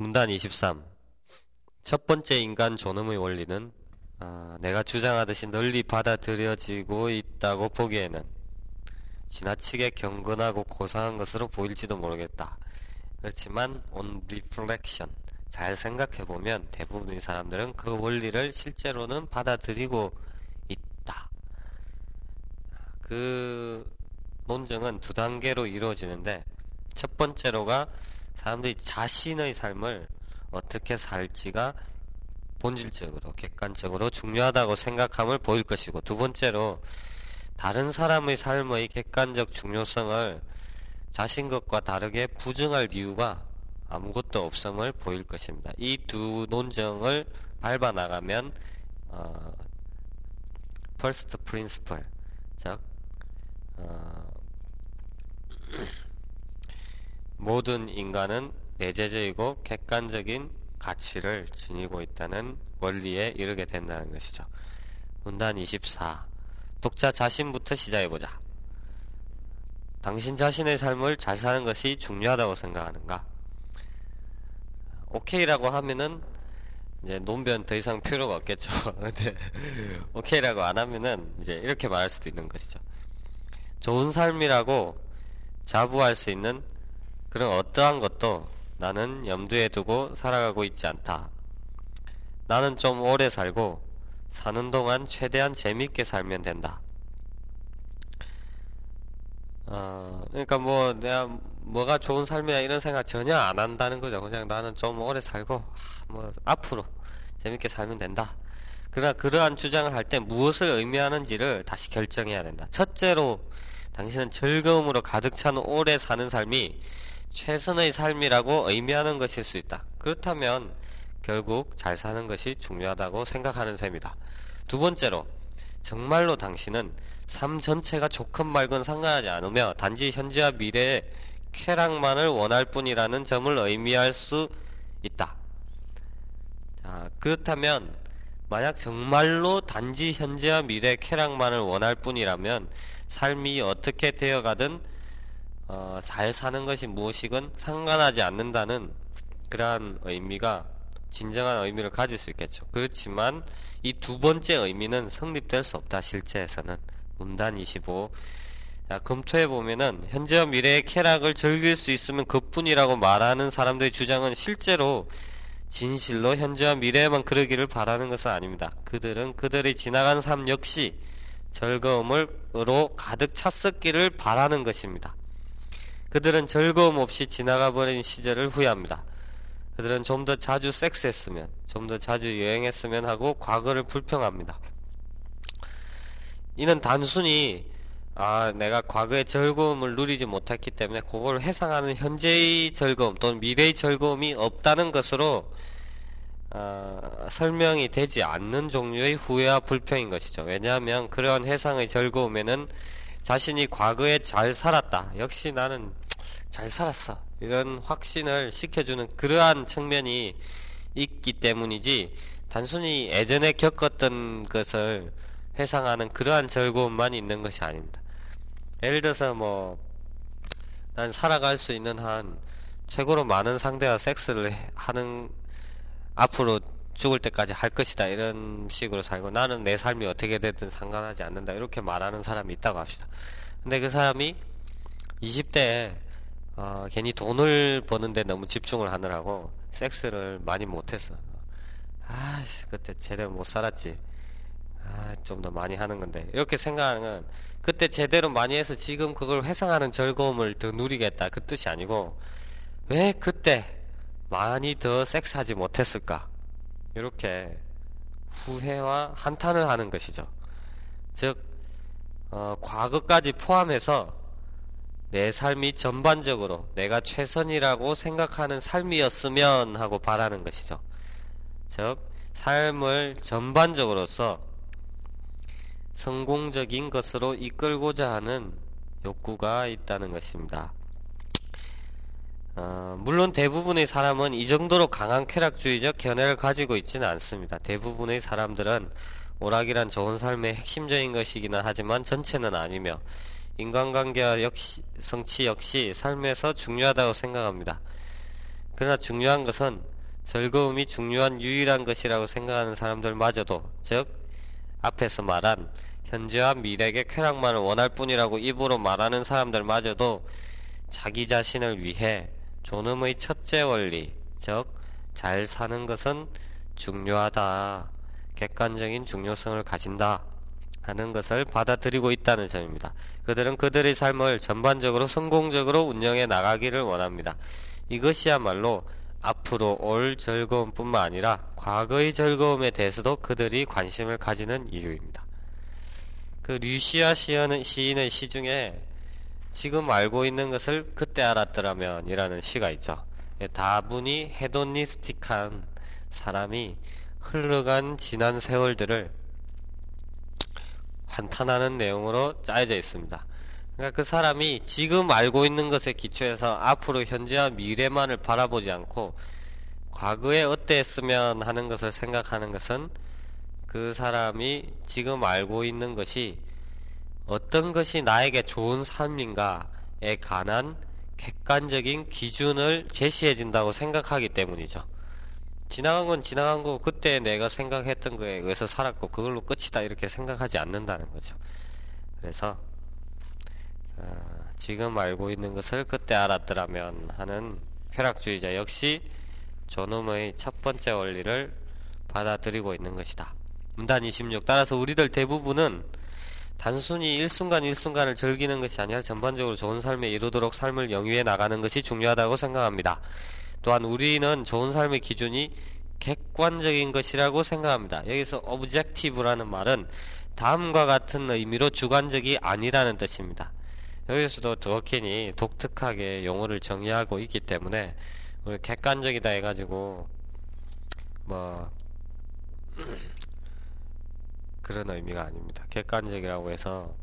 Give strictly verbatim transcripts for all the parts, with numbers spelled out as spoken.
문단 이십삼. 첫 번째 인간 존엄의 원리는 아, 내가 주장하듯이 널리 받아들여지고 있다고 보기에는 지나치게 경건하고 고상한 것으로 보일지도 모르겠다. 그렇지만 on reflection, 잘 생각해보면 대부분의 사람들은 그 원리를 실제로는 받아들이고 있다. 그 논증은 두 단계로 이루어지는데, 첫 번째로가 사람들이 자신의 삶을 어떻게 살지가 본질적으로 객관적으로 중요하다고 생각함을 보일 것이고, 두 번째로 다른 사람의 삶의 객관적 중요성을 자신 것과 다르게 부정할 이유가 아무것도 없음을 보일 것입니다. 이 두 논정을 밟아 나가면 어, first principle, 즉 어, 모든 인간은 내재적이고 객관적인 가치를 지니고 있다는 원리에 이르게 된다는 것이죠. 문단 이십사. 독자 자신부터 시작해보자. 당신 자신의 삶을 잘 사는 것이 중요하다고 생각하는가? 오케이라고 하면은 이제 논변 더 이상 필요가 없겠죠. 근데 오케이라고 안 하면은 이제 이렇게 말할 수도 있는 것이죠. 좋은 삶이라고 자부할 수 있는 그런 어떠한 것도 나는 염두에 두고 살아가고 있지 않다. 나는 좀 오래 살고 사는 동안 최대한 재밌게 살면 된다. 어, 그러니까 뭐 내가 뭐가 좋은 삶이야 이런 생각 전혀 안 한다는 거죠. 그냥 나는 좀 오래 살고 뭐 앞으로 재밌게 살면 된다. 그러나 그러한 주장을 할 때 무엇을 의미하는지를 다시 결정해야 된다. 첫째로 당신은 즐거움으로 가득 찬 오래 사는 삶이 최선의 삶이라고 의미하는 것일 수 있다. 그렇다면 결국 잘 사는 것이 중요하다고 생각하는 셈이다. 두 번째로, 정말로 당신은 삶 전체가 좋건 말건 상관하지 않으며 단지 현재와 미래의 쾌락만을 원할 뿐이라는 점을 의미할 수 있다. 자, 그렇다면 만약 정말로 단지 현재와 미래의 쾌락만을 원할 뿐이라면 삶이 어떻게 되어가든 어, 잘 사는 것이 무엇이건 상관하지 않는다는 그러한 의미가 진정한 의미를 가질 수 있겠죠. 그렇지만 이 두 번째 의미는 성립될 수 없다. 실제에서는. 문단 이십오. 자, 검토해 보면은 현재와 미래의 쾌락을 즐길 수 있으면 그뿐이라고 말하는 사람들의 주장은 실제로 진실로 현재와 미래에만 그러기를 바라는 것은 아닙니다. 그들은 그들의 지나간 삶 역시 즐거움으로 가득 찼었기를 바라는 것입니다. 그들은 즐거움 없이 지나가버린 시절을 후회합니다. 그들은 좀 더 자주 섹스했으면, 좀 더 자주 여행했으면 하고 과거를 불평합니다. 이는 단순히 아 내가 과거의 즐거움을 누리지 못했기 때문에 그걸 회상하는 현재의 즐거움 또는 미래의 즐거움이 없다는 것으로 어, 설명이 되지 않는 종류의 후회와 불평인 것이죠. 왜냐하면 그러한 회상의 즐거움에는 자신이 과거에 잘 살았다, 역시 나는 잘 살았어, 이런 확신을 시켜주는 그러한 측면이 있기 때문이지, 단순히 예전에 겪었던 것을 회상하는 그러한 즐거움만 있는 것이 아닙니다. 예를 들어서 뭐 난 살아갈 수 있는 한 최고로 많은 상대와 섹스를 하는, 앞으로 죽을 때까지 할 것이다, 이런 식으로 살고 나는 내 삶이 어떻게 되든 상관하지 않는다, 이렇게 말하는 사람이 있다고 합시다. 근데 그 사람이 이십 대에 어, 괜히 돈을 버는데 너무 집중을 하느라고 섹스를 많이 못했어. 아씨, 그때 제대로 못 살았지. 아, 좀 더 많이 하는 건데. 이렇게 생각하는, 그때 제대로 많이 해서 지금 그걸 회상하는 즐거움을 더 누리겠다, 그 뜻이 아니고, 왜 그때 많이 더 섹스하지 못했을까? 이렇게 후회와 한탄을 하는 것이죠. 즉, 어, 과거까지 포함해서 내 삶이 전반적으로 내가 최선이라고 생각하는 삶이었으면 하고 바라는 것이죠. 즉, 삶을 전반적으로서 성공적인 것으로 이끌고자 하는 욕구가 있다는 것입니다. 어, 물론 대부분의 사람은 이 정도로 강한 쾌락주의적 견해를 가지고 있지는 않습니다. 대부분의 사람들은 오락이란 좋은 삶의 핵심적인 것이기는 하지만 전체는 아니며, 인간관계와 역시, 성취 역시 삶에서 중요하다고 생각합니다. 그러나 중요한 것은 즐거움이 중요한 유일한 것이라고 생각하는 사람들마저도, 즉 앞에서 말한 현재와 미래의 쾌락만을 원할 뿐이라고 입으로 말하는 사람들마저도 자기 자신을 위해 존엄의 첫째 원리, 즉 잘 사는 것은 중요하다, 객관적인 중요성을 가진다 하는 것을 받아들이고 있다는 점입니다. 그들은 그들의 삶을 전반적으로 성공적으로 운영해 나가기를 원합니다. 이것이야말로 앞으로 올 즐거움뿐만 아니라 과거의 즐거움에 대해서도 그들이 관심을 가지는 이유입니다. 그 류시아 시인의, 시인의 시 중에 지금 알고 있는 것을 그때 알았더라면 이라는 시가 있죠. 다분히 헤도니스틱한 사람이 흘러간 지난 세월들을 한탄하는 내용으로 짜여져 있습니다. 그러니까 그 사람이 지금 알고 있는 것에 기초해서 앞으로 현재와 미래만을 바라보지 않고 과거에 어땠으면 하는 것을 생각하는 것은 그 사람이 지금 알고 있는 것이 어떤 것이 나에게 좋은 삶인가에 관한 객관적인 기준을 제시해 준다고 생각하기 때문이죠. 지나간 건 지나간 거고 그때 내가 생각했던 거에 의해서 살았고 그걸로 끝이다 이렇게 생각하지 않는다는 거죠. 그래서 어, 지금 알고 있는 것을 그때 알았더라면 하는 쾌락주의자 역시 존엄의 첫 번째 원리를 받아들이고 있는 것이다. 문단 이십육. 따라서 우리들 대부분은 단순히 일순간 일순간을 즐기는 것이 아니라 전반적으로 좋은 삶에 이르도록 삶을 영위해 나가는 것이 중요하다고 생각합니다. 또한 우리는 좋은 삶의 기준이 객관적인 것이라고 생각합니다. 여기서 objective라는 말은 다음과 같은 의미로 주관적이 아니라는 뜻입니다. 여기서도 드워킨이 독특하게 용어를 정의하고 있기 때문에 우리 객관적이다 해가지고 뭐 그런 의미가 아닙니다. 객관적이라고 해서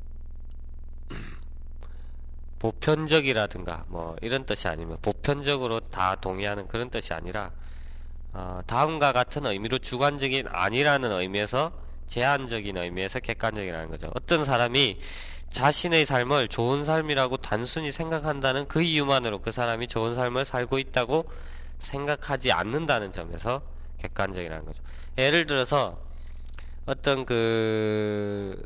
보편적이라든가 뭐 이런 뜻이 아니면 보편적으로 다 동의하는 그런 뜻이 아니라 어, 다음과 같은 의미로 주관적인 아니라는 의미에서 제한적인 의미에서 객관적이라는 거죠. 어떤 사람이 자신의 삶을 좋은 삶이라고 단순히 생각한다는 그 이유만으로 그 사람이 좋은 삶을 살고 있다고 생각하지 않는다는 점에서 객관적이라는 거죠. 예를 들어서 어떤 그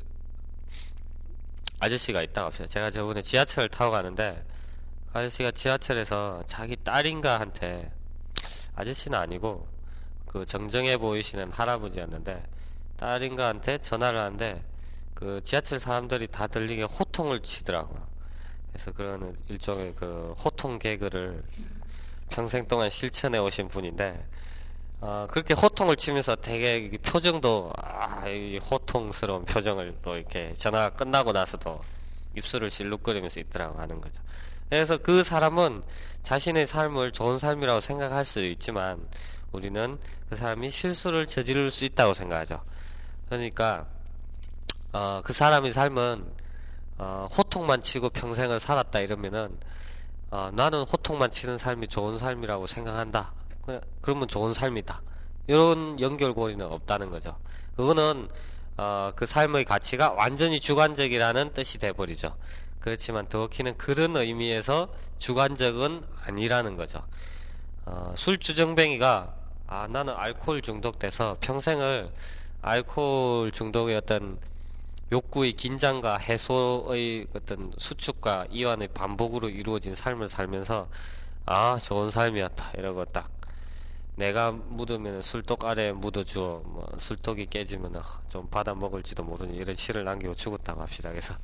아저씨가 있다고 합시다. 제가 저번에 지하철을 타고 가는데 아저씨가 지하철에서 자기 딸인가 한테, 아저씨는 아니고 그 정정해 보이시는 할아버지였는데 딸인가 한테 전화를 하는데 그 지하철 사람들이 다 들리게 호통을 치더라고요. 그래서 그런 일종의 그 호통 개그를 평생 동안 실천해 오신 분인데 어, 그렇게 호통을 치면서 되게 표정도 아, 이 호통스러운 표정을 또 이렇게 전화가 끝나고 나서도 입술을 실룩거리면서 있더라고 하는 거죠. 그래서 그 사람은 자신의 삶을 좋은 삶이라고 생각할 수 있지만 우리는 그 사람이 실수를 저지를 수 있다고 생각하죠. 그러니까 어, 그 사람의 삶은 어, 호통만 치고 평생을 살았다 이러면은 어, 나는 호통만 치는 삶이 좋은 삶이라고 생각한다. 그러면 좋은 삶이다. 이런 연결고리는 없다는 거죠. 그거는 어, 그 삶의 가치가 완전히 주관적이라는 뜻이 돼버리죠. 그렇지만 더키는 그런 의미에서 주관적은 아니라는 거죠. 어, 술주정뱅이가 아 나는 알코올 중독돼서 평생을 알코올 중독의 어떤 욕구의 긴장과 해소의 어떤 수축과 이완의 반복으로 이루어진 삶을 살면서 아 좋은 삶이었다 이러고 딱 내가 묻으면 술독 아래에 묻어주어 뭐 술독이 깨지면 좀 받아 먹을지도 모르니 이런 시를 남기고 죽었다고 합시다. 그래서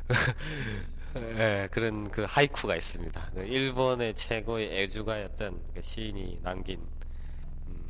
예, 그런 그 하이쿠가 있습니다. 그 일본의 최고의 애주가였던 그 시인이 남긴 음,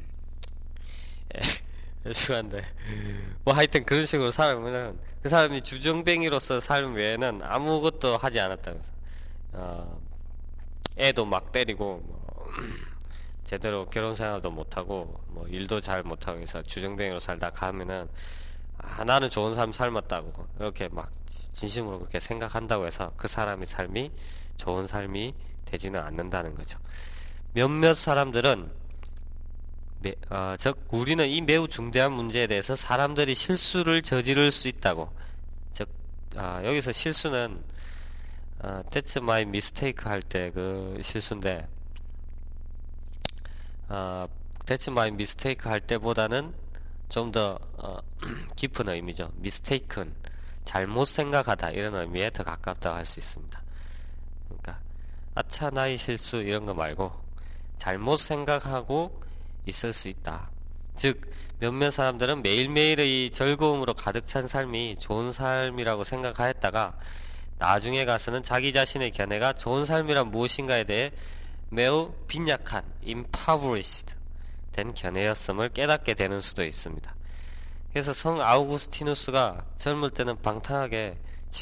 예, 애주가인데 뭐 하여튼 그런 식으로 살면 그 사람이 주정뱅이로서 삶 외에는 아무것도 하지 않았다면서 어, 애도 막 때리고 뭐 제대로 결혼 생활도 못하고 뭐 일도 잘 못하고 해서 주정뱅이로 살다 가면은 아 나는 좋은 삶 삶았다고 이렇게 막 진심으로 그렇게 생각한다고 해서 그 사람의 삶이 좋은 삶이 되지는 않는다는 거죠. 몇몇 사람들은 네, 어, 즉 우리는 이 매우 중대한 문제에 대해서 사람들이 실수를 저지를 수 있다고, 즉 아, 여기서 실수는 어, that's my mistake 할 때 그 실수인데 어, That's my mistake 할 때보다는 좀 더 어, 깊은 의미죠. mistaken, 잘못 생각하다 이런 의미에 더 가깝다고 할 수 있습니다. 그러니까 아차 나의 실수 이런 거 말고 잘못 생각하고 있을 수 있다. 즉 몇몇 사람들은 매일매일의 즐거움으로 가득 찬 삶이 좋은 삶이라고 생각하였다가 나중에 가서는 자기 자신의 견해가 좋은 삶이란 무엇인가에 대해 매우 빈약한 impoverished 된 견해였음을 깨닫게 되는 수도 있습니다. 그래서 성 아우구스티누스가 젊을 때는 방탕하게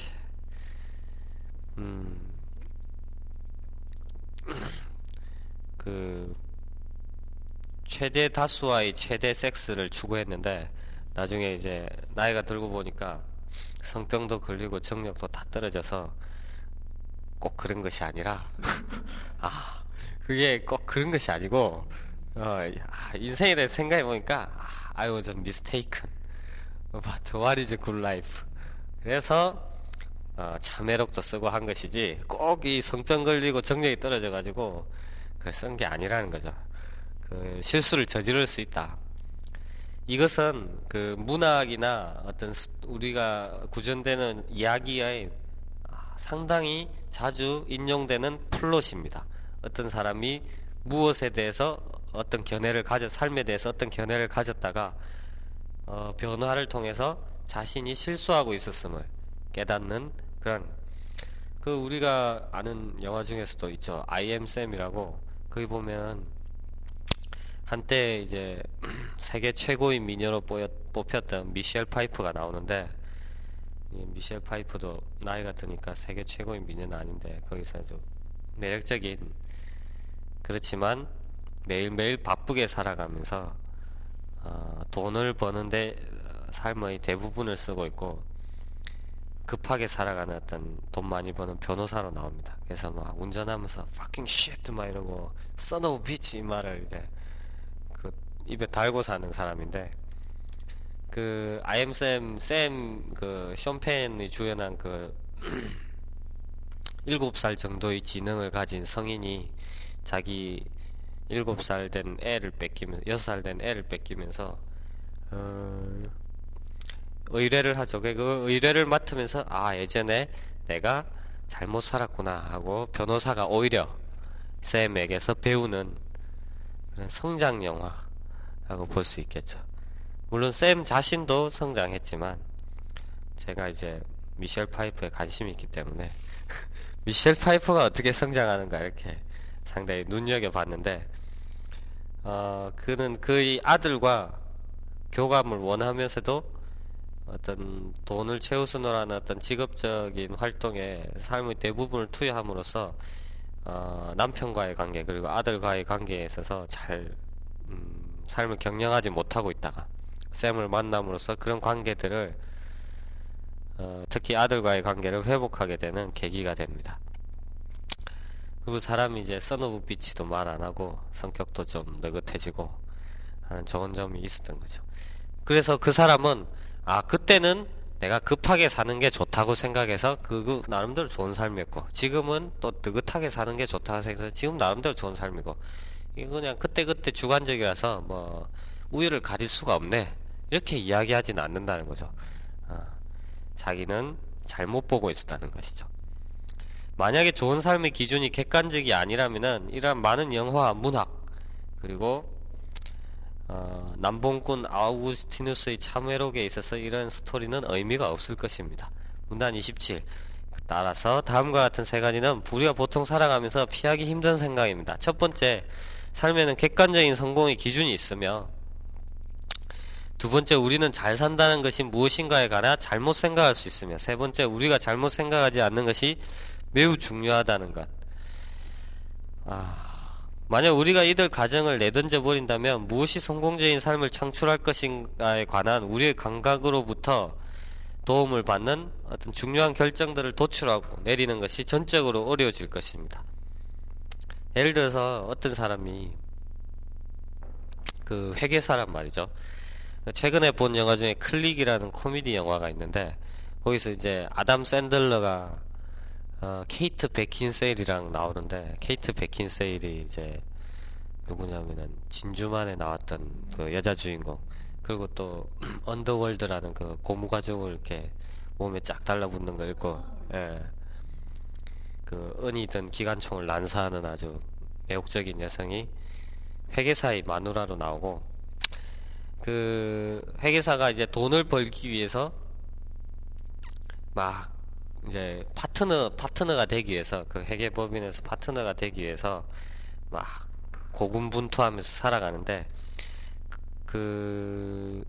음, 그 최대 다수와의 최대 섹스를 추구했는데 나중에 이제 나이가 들고 보니까 성병도 걸리고 정력도 다 떨어져서 꼭 그런 것이 아니라 아 그게 꼭 그런 것이 아니고 어, 인생에 대해 생각해 보니까 아, I was a mistaken but what is a good life. 그래서 어, 참회록도 쓰고 한 것이지 꼭 이 성병 걸리고 정력이 떨어져 가지고 그걸 쓴 게 아니라는 거죠. 그 실수를 저지를 수 있다. 이것은 그 문학이나 어떤 우리가 구전되는 이야기의 상당히 자주 인용되는 플롯입니다. 어떤 사람이 무엇에 대해서 어떤 견해를 가져 삶에 대해서 어떤 견해를 가졌다가 어, 변화를 통해서 자신이 실수하고 있었음을 깨닫는 그런 그 우리가 아는 영화 중에서도 있죠. I am Sam이라고 거기 보면 한때 이제 세계 최고의 미녀로 뽑혔던 미셸 파이프가 나오는데 미셸 파이프도 나이가 드니까 세계 최고의 미녀는 아닌데 거기서 아주 매력적인 그렇지만 매일매일 바쁘게 살아가면서 어, 돈을 버는데 삶의 대부분을 쓰고 있고 급하게 살아가는 어떤 돈 많이 버는 변호사로 나옵니다. 그래서 막 운전하면서 fucking shit 막 이러고 son of a bitch 이 말을 이제 그 입에 달고 사는 사람인데 그 I am Sam, 샘 그 숀펜이 주연한 그 일곱 살 정도의 지능을 가진 성인이 자기 일곱 살 된 애를 뺏기면서 여섯 살 된 애를 뺏기면서 어, 의뢰를 하죠. 그 의뢰를 맡으면서 아 예전에 내가 잘못 살았구나 하고 변호사가 오히려 샘에게서 배우는 그런 성장 영화라고 볼 수 있겠죠. 물론 샘 자신도 성장했지만 제가 이제 미셸 파이프에 관심이 있기 때문에 미셸 파이프가 어떻게 성장하는가 이렇게 상당히 눈여겨봤는데 어, 그는 그의 아들과 교감을 원하면서도 어떤 돈을 채우수노라는 어떤 직업적인 활동에 삶의 대부분을 투여함으로써 어, 남편과의 관계 그리고 아들과의 관계에 있어서 잘 음, 삶을 경영하지 못하고 있다가 샘을 만남으로써 그런 관계들을 어, 특히 아들과의 관계를 회복하게 되는 계기가 됩니다. 그리고 사람이 이제 선오브 비치도 말 안하고 성격도 좀 느긋해지고 하는 좋은 점이 있었던 거죠. 그래서 그 사람은 아 그때는 내가 급하게 사는 게 좋다고 생각해서 그 나름대로 좋은 삶이었고 지금은 또 느긋하게 사는 게 좋다고 생각해서 지금 나름대로 좋은 삶이고 이거 그냥 그때그때 주관적이라서 뭐 우위를 가릴 수가 없네 이렇게 이야기하지는 않는다는 거죠. 어, 자기는 잘못 보고 있었다는 것이죠. 만약에 좋은 삶의 기준이 객관적이 아니라면은 이러한 많은 영화, 문학 그리고 어, 남봉꾼 아우구스티누스의 참회록에 있어서 이런 스토리는 의미가 없을 것입니다. 문단 이십칠. 따라서 다음과 같은 세 가지는 우리가 보통 살아가면서 피하기 힘든 생각입니다. 첫 번째, 삶에는 객관적인 성공의 기준이 있으며 두 번째, 우리는 잘 산다는 것이 무엇인가에 관해 잘못 생각할 수 있으며 세 번째, 우리가 잘못 생각하지 않는 것이 매우 중요하다는 것. 아... 만약 우리가 이들 가정을 내던져 버린다면 무엇이 성공적인 삶을 창출할 것인가에 관한 우리의 감각으로부터 도움을 받는 어떤 중요한 결정들을 도출하고 내리는 것이 전적으로 어려워질 것입니다. 예를 들어서 어떤 사람이 그 회계사란 말이죠. 최근에 본 영화 중에 클릭이라는 코미디 영화가 있는데 거기서 이제 아담 샌들러가 어, 케이트 베킨세일이랑 나오는데 케이트 베킨세일이 이제 누구냐면은 진주만에 나왔던 그 여자 주인공, 그리고 또 언더월드라는 그 고무가죽을 이렇게 몸에 쫙 달라붙는 거 있고, 예, 그 은이 든 기관총을 난사하는 아주 매혹적인 여성이 회계사의 마누라로 나오고, 그 회계사가 이제 돈을 벌기 위해서 막 이제 파트너 파트너가 되기 위해서, 그 회계법인에서 파트너가 되기 위해서 막 고군분투하면서 살아가는데, 그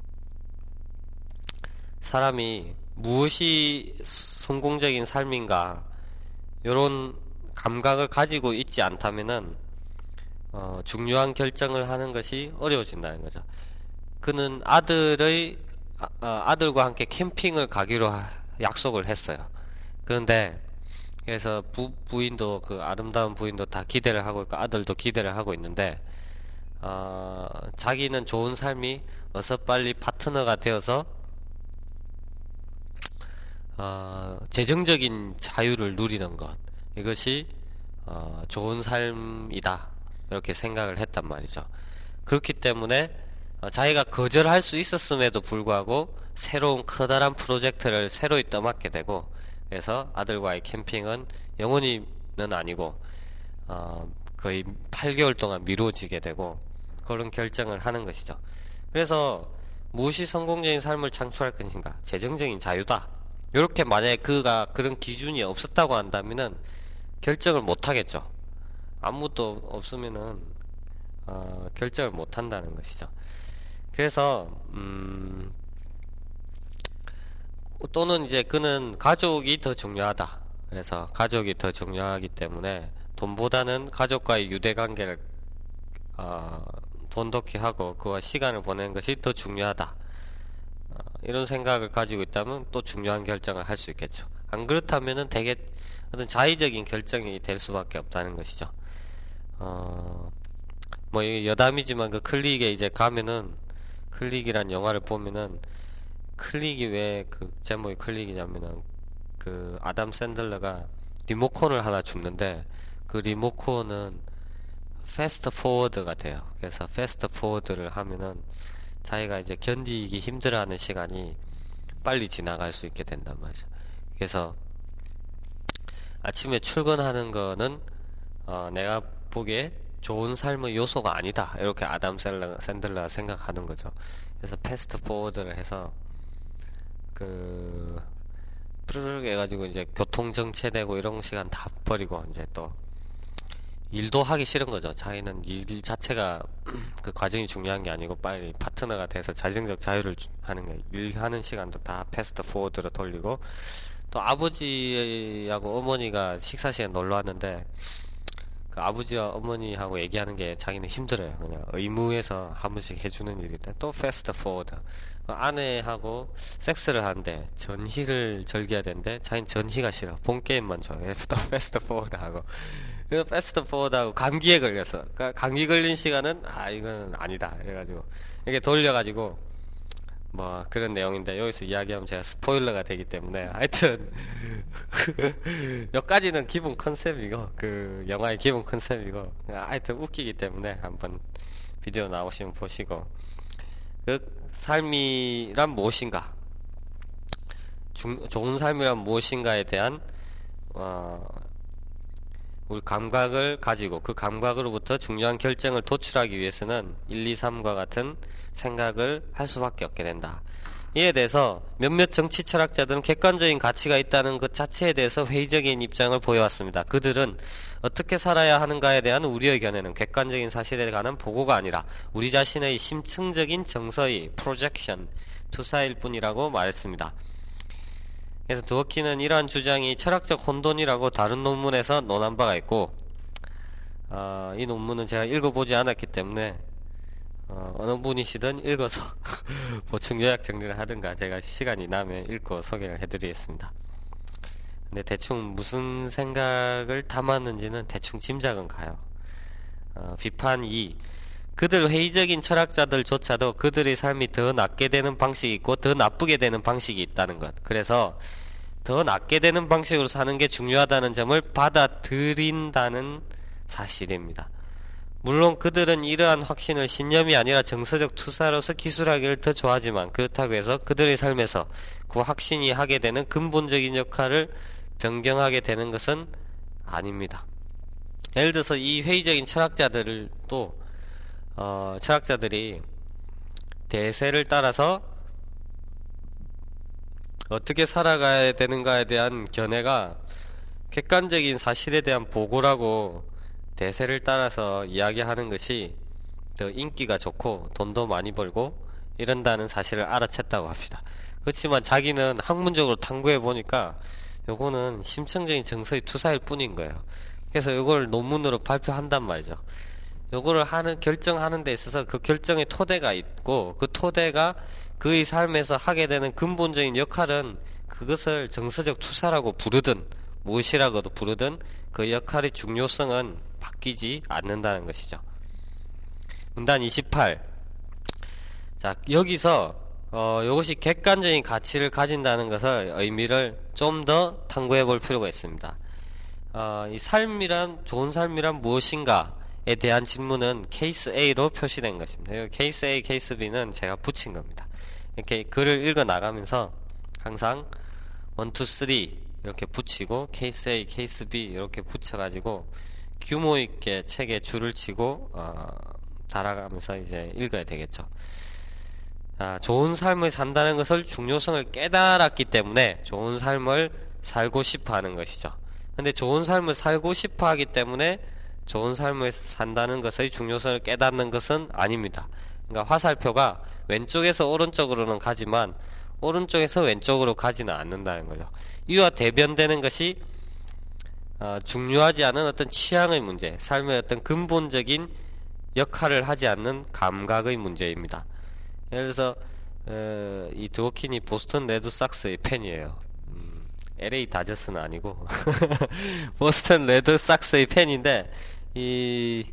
사람이 무엇이 성공적인 삶인가 요런 감각을 가지고 있지 않다면은 어, 중요한 결정을 하는 것이 어려워진다는 거죠. 그는 아들의 아, 어, 아들과 함께 캠핑을 가기로 하- 약속을 했어요. 그런데 그래서 부, 부인도, 그 아름다운 부인도 다 기대를 하고 있고 아들도 기대를 하고 있는데, 어, 자기는 좋은 삶이 어서 빨리 파트너가 되어서 어, 재정적인 자유를 누리는 것, 이것이 어, 좋은 삶이다, 이렇게 생각을 했단 말이죠. 그렇기 때문에 어, 자기가 거절할 수 있었음에도 불구하고 새로운 커다란 프로젝트를 새로이 떠맡게 되고, 그래서 아들과의 캠핑은 영원히는 아니고 어, 거의 팔 개월 동안 미뤄지게 되고 그런 결정을 하는 것이죠. 그래서 무엇이 성공적인 삶을 창출할 것인가? 재정적인 자유다. 이렇게 만약에 그가 그런 기준이 없었다고 한다면은 결정을 못 하겠죠. 아무것도 없으면은 어, 결정을 못 한다는 것이죠. 그래서 음, 또는 이제 그는 가족이 더 중요하다. 그래서 가족이 더 중요하기 때문에 돈보다는 가족과의 유대관계를 어, 돈독히 하고 그와 시간을 보내는 것이 더 중요하다. 어, 이런 생각을 가지고 있다면 또 중요한 결정을 할 수 있겠죠. 안 그렇다면은 되게 어떤 자의적인 결정이 될 수밖에 없다는 것이죠. 어, 뭐 이게 여담이지만 그 클릭에 이제 가면은, 클릭이란 영화를 보면은, 클릭이 왜 그 제목이 클릭이냐면은 그 아담 샌들러가 리모컨을 하나 줍는데, 그 리모컨은 패스트 포워드가 돼요. 그래서 패스트 포워드를 하면은 자기가 이제 견디기 힘들어하는 시간이 빨리 지나갈 수 있게 된단 말이죠. 그래서 아침에 출근하는 거는 어, 내가 보기에 좋은 삶의 요소가 아니다, 이렇게 아담 샌들러, 샌들러가 생각하는 거죠. 그래서 패스트 포워드를 해서 그 푸르륵 해가지고 이제 교통 정체되고 이런 시간 다 버리고 이제 또 일도 하기 싫은 거죠. 자기는 일 자체가 그 과정이 중요한 게 아니고 빨리 파트너가 돼서 자정적 자유를 주- 하는 거, 일하는 시간도 다 패스트 포워드로 돌리고, 또 아버지하고 어머니가 식사 시간 놀러 왔는데 그 아버지와 어머니하고 얘기하는 게 자기는 힘들어요. 그냥 의무에서 한 번씩 해주는 일인데 또 패스트 포워드. 그 아내하고 섹스를 하는데 전희를 즐겨야 되는데 자기는 전희가 싫어. 본 게임만 좋아해. 또 패스트 포워드 하고. 그 패스트 포워드하고 감기에 걸렸어. 그러니까 감기 걸린 시간은 아 이건 아니다, 그래가지고 이렇게 돌려가지고 뭐 그런 내용인데, 여기서 이야기하면 제가 스포일러가 되기 때문에 하여튼 여기까지는 기본 컨셉이고 그 영화의 기본 컨셉이고, 하여튼 웃기기 때문에 한번 비디오 나오시면 보시고, 그 삶이란 무엇인가, 중, 좋은 삶이란 무엇인가에 대한 어, 우리 감각을 가지고 그 감각으로부터 중요한 결정을 도출하기 위해서는 일, 이, 삼과 같은 생각을 할 수밖에 없게 된다. 이에 대해서 몇몇 정치 철학자들은 객관적인 가치가 있다는 것 자체에 대해서 회의적인 입장을 보여왔습니다. 그들은 어떻게 살아야 하는가에 대한 우리의 견해는 객관적인 사실에 관한 보고가 아니라 우리 자신의 심층적인 정서의 프로젝션, 투사일 뿐이라고 말했습니다. 그래서 드워키는 이러한 주장이 철학적 혼돈이라고 다른 논문에서 논한 바가 있고, 어, 이 논문은 제가 읽어보지 않았기 때문에 어, 어느 분이시든 읽어서 보충 요약 정리를 하든가 제가 시간이 나면 읽고 소개를 해드리겠습니다. 근데 대충 무슨 생각을 담았는지는 대충 짐작은 가요. 어, 비판 이, 그들 회의적인 철학자들조차도 그들의 삶이 더 낫게 되는 방식이 있고 더 나쁘게 되는 방식이 있다는 것. 그래서 더 낫게 되는 방식으로 사는 게 중요하다는 점을 받아들인다는 사실입니다. 물론 그들은 이러한 확신을 신념이 아니라 정서적 투사로서 기술하기를 더 좋아하지만 그렇다고 해서 그들의 삶에서 그 확신이 하게 되는 근본적인 역할을 변경하게 되는 것은 아닙니다. 예를 들어서 이 회의적인 철학자들도 어, 철학자들이 대세를 따라서 어떻게 살아가야 되는가에 대한 견해가 객관적인 사실에 대한 보고라고 대세를 따라서 이야기하는 것이 더 인기가 좋고 돈도 많이 벌고 이런다는 사실을 알아챘다고 합시다. 그렇지만 자기는 학문적으로 탐구해 보니까 요거는 심층적인 정서의 투사일 뿐인 거예요. 그래서 이걸 논문으로 발표한단 말이죠. 요거를 하는 결정하는 데 있어서 그 결정의 토대가 있고 그 토대가 그의 삶에서 하게 되는 근본적인 역할은 그것을 정서적 투사라고 부르든 무엇이라고도 부르든 그 역할의 중요성은 바뀌지 않는다는 것이죠. 문단 이십팔. 자, 여기서 어, 이것이 객관적인 가치를 가진다는 것을 의미를 좀 더 탐구해 볼 필요가 있습니다. 어, 이 삶이란, 좋은 삶이란 무엇인가에 대한 질문은 케이스 A로 표시된 것입니다. 케이스 A, 케이스 B는 제가 붙인 겁니다. 이렇게 글을 읽어 나가면서 항상 일, 이, 삼 이렇게 붙이고 케이스 A, 케이스 B 이렇게 붙여가지고 규모 있게 책에 줄을 치고 어, 달아가면서 이제 읽어야 되겠죠. 아, 좋은 삶을 산다는 것을 중요성을 깨달았기 때문에 좋은 삶을 살고 싶어 하는 것이죠. 근데 좋은 삶을 살고 싶어 하기 때문에 좋은 삶을 산다는 것의 중요성을 깨닫는 것은 아닙니다. 그러니까 화살표가 왼쪽에서 오른쪽으로는 가지만 오른쪽에서 왼쪽으로 가지는 않는다는 거죠. 이와 대변되는 것이 어, 중요하지 않은 어떤 취향의 문제, 삶의 어떤 근본적인 역할을 하지 않는 감각의 문제입니다. 예를 들어서 어, 이 드워킨이 보스턴 레드삭스의 팬이에요. 음, 엘에이 다저스는 아니고 보스턴 레드삭스의 팬인데 이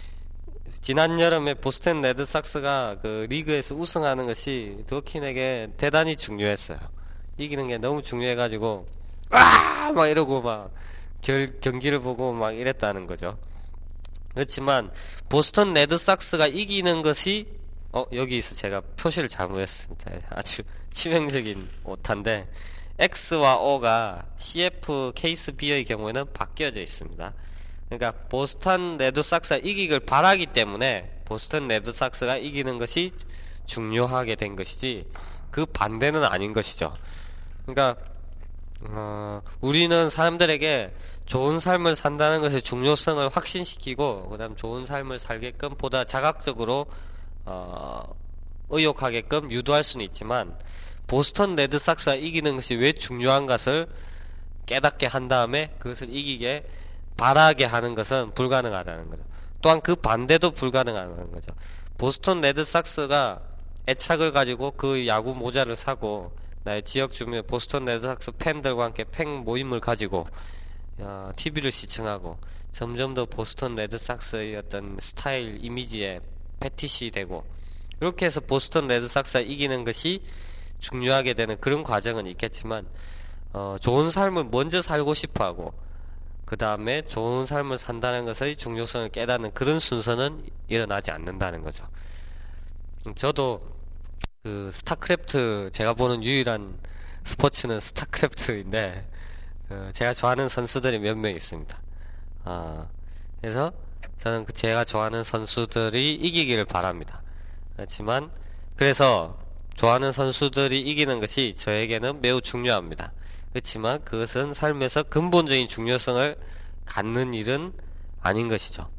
지난 여름에 보스턴 레드삭스가 그 리그에서 우승하는 것이 드워킨에게 대단히 중요했어요. 이기는 게 너무 중요해가지고 아! 막 이러고 막 결, 경기를 보고 막 이랬다는 거죠. 그렇지만 보스턴 레드삭스가 이기는 것이 어 여기서 제가 표시를 잘못했습니다. 아주 치명적인 오타인데 X와 O가 씨에프 케이스 B의 경우에는 바뀌어져 있습니다. 그러니까 보스턴 레드삭스가 이기길 바라기 때문에 보스턴 레드삭스가 이기는 것이 중요하게 된 것이지 그 반대는 아닌 것이죠. 그러니까 어, 우리는 사람들에게 좋은 삶을 산다는 것의 중요성을 확신시키고 그 다음 좋은 삶을 살게끔 보다 자각적으로 어, 의욕하게끔 유도할 수는 있지만 보스턴 레드삭스가 이기는 것이 왜 중요한 것을 깨닫게 한 다음에 그것을 이기게 바라게 하는 것은 불가능하다는 거죠. 또한 그 반대도 불가능하다는 거죠. 보스턴 레드삭스가 애착을 가지고 그 야구 모자를 사고 나의 지역 주민 보스턴 레드삭스 팬들과 함께 팬 모임을 가지고 어, 티비를 시청하고 점점 더 보스턴 레드삭스의 어떤 스타일 이미지에 패티시 되고 이렇게 해서 보스턴 레드삭스가 이기는 것이 중요하게 되는 그런 과정은 있겠지만 어, 좋은 삶을 먼저 살고 싶어하고 그 다음에 좋은 삶을 산다는 것의 중요성을 깨닫는 그런 순서는 일어나지 않는다는 거죠. 저도 그 스타크래프트 제가 보는 유일한 스포츠는 스타크래프트인데 어, 제가 좋아하는 선수들이 몇 명 있습니다. 어, 그래서 저는 그 제가 좋아하는 선수들이 이기기를 바랍니다. 그렇지만 그래서 좋아하는 선수들이 이기는 것이 저에게는 매우 중요합니다. 그렇지만 그것은 삶에서 근본적인 중요성을 갖는 일은 아닌 것이죠.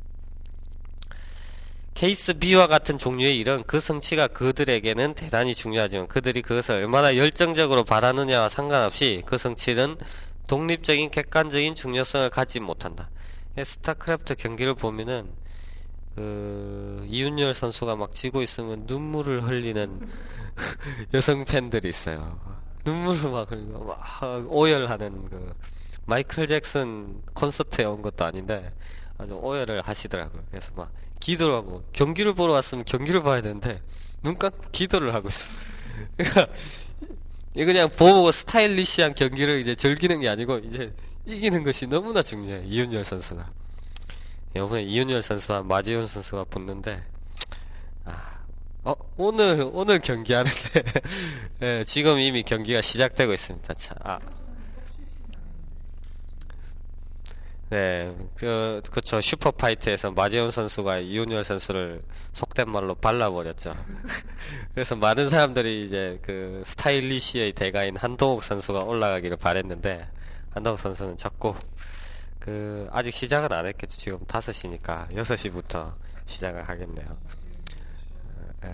케이스 B와 같은 종류의 일은 그 성취가 그들에게는 대단히 중요하지만 그들이 그것을 얼마나 열정적으로 바라느냐와 상관없이 그 성취는 독립적인 객관적인 중요성을 갖지 못한다. 스타크래프트 경기를 보면은 그 이윤열 선수가 막 지고 있으면 눈물을 흘리는 여성 팬들이 있어요. 눈물을 막 흘리고 막 오열하는 그 마이클 잭슨 콘서트에 온 것도 아닌데 아주 오열을 하시더라고요. 그래서 막 기도를 하고 경기를 보러 왔으면 경기를 봐야 되는데 눈 감고 기도를 하고 있어. 그러니까 이거 그냥 보고 스타일리시한 경기를 이제 즐기는 게 아니고 이제 이기는 것이 너무나 중요해요. 이윤열 선수가. 이번에 이윤열 선수와 마지훈 선수가 붙는데, 아, 어, 오늘, 오늘 경기하는데, 예, 지금 이미 경기가 시작되고 있습니다. 자, 아, 네, 그, 그쵸. 슈퍼파이트에서 마재훈 선수가 이윤열 선수를 속된 말로 발라버렸죠. 그래서 많은 사람들이 이제 그 스타일리시의 대가인 한동욱 선수가 올라가기를 바랬는데, 한동욱 선수는 자꾸 그, 아직 시작은 안 했겠죠. 지금 다섯 시니까 여섯 시부터 시작을 하겠네요. 에,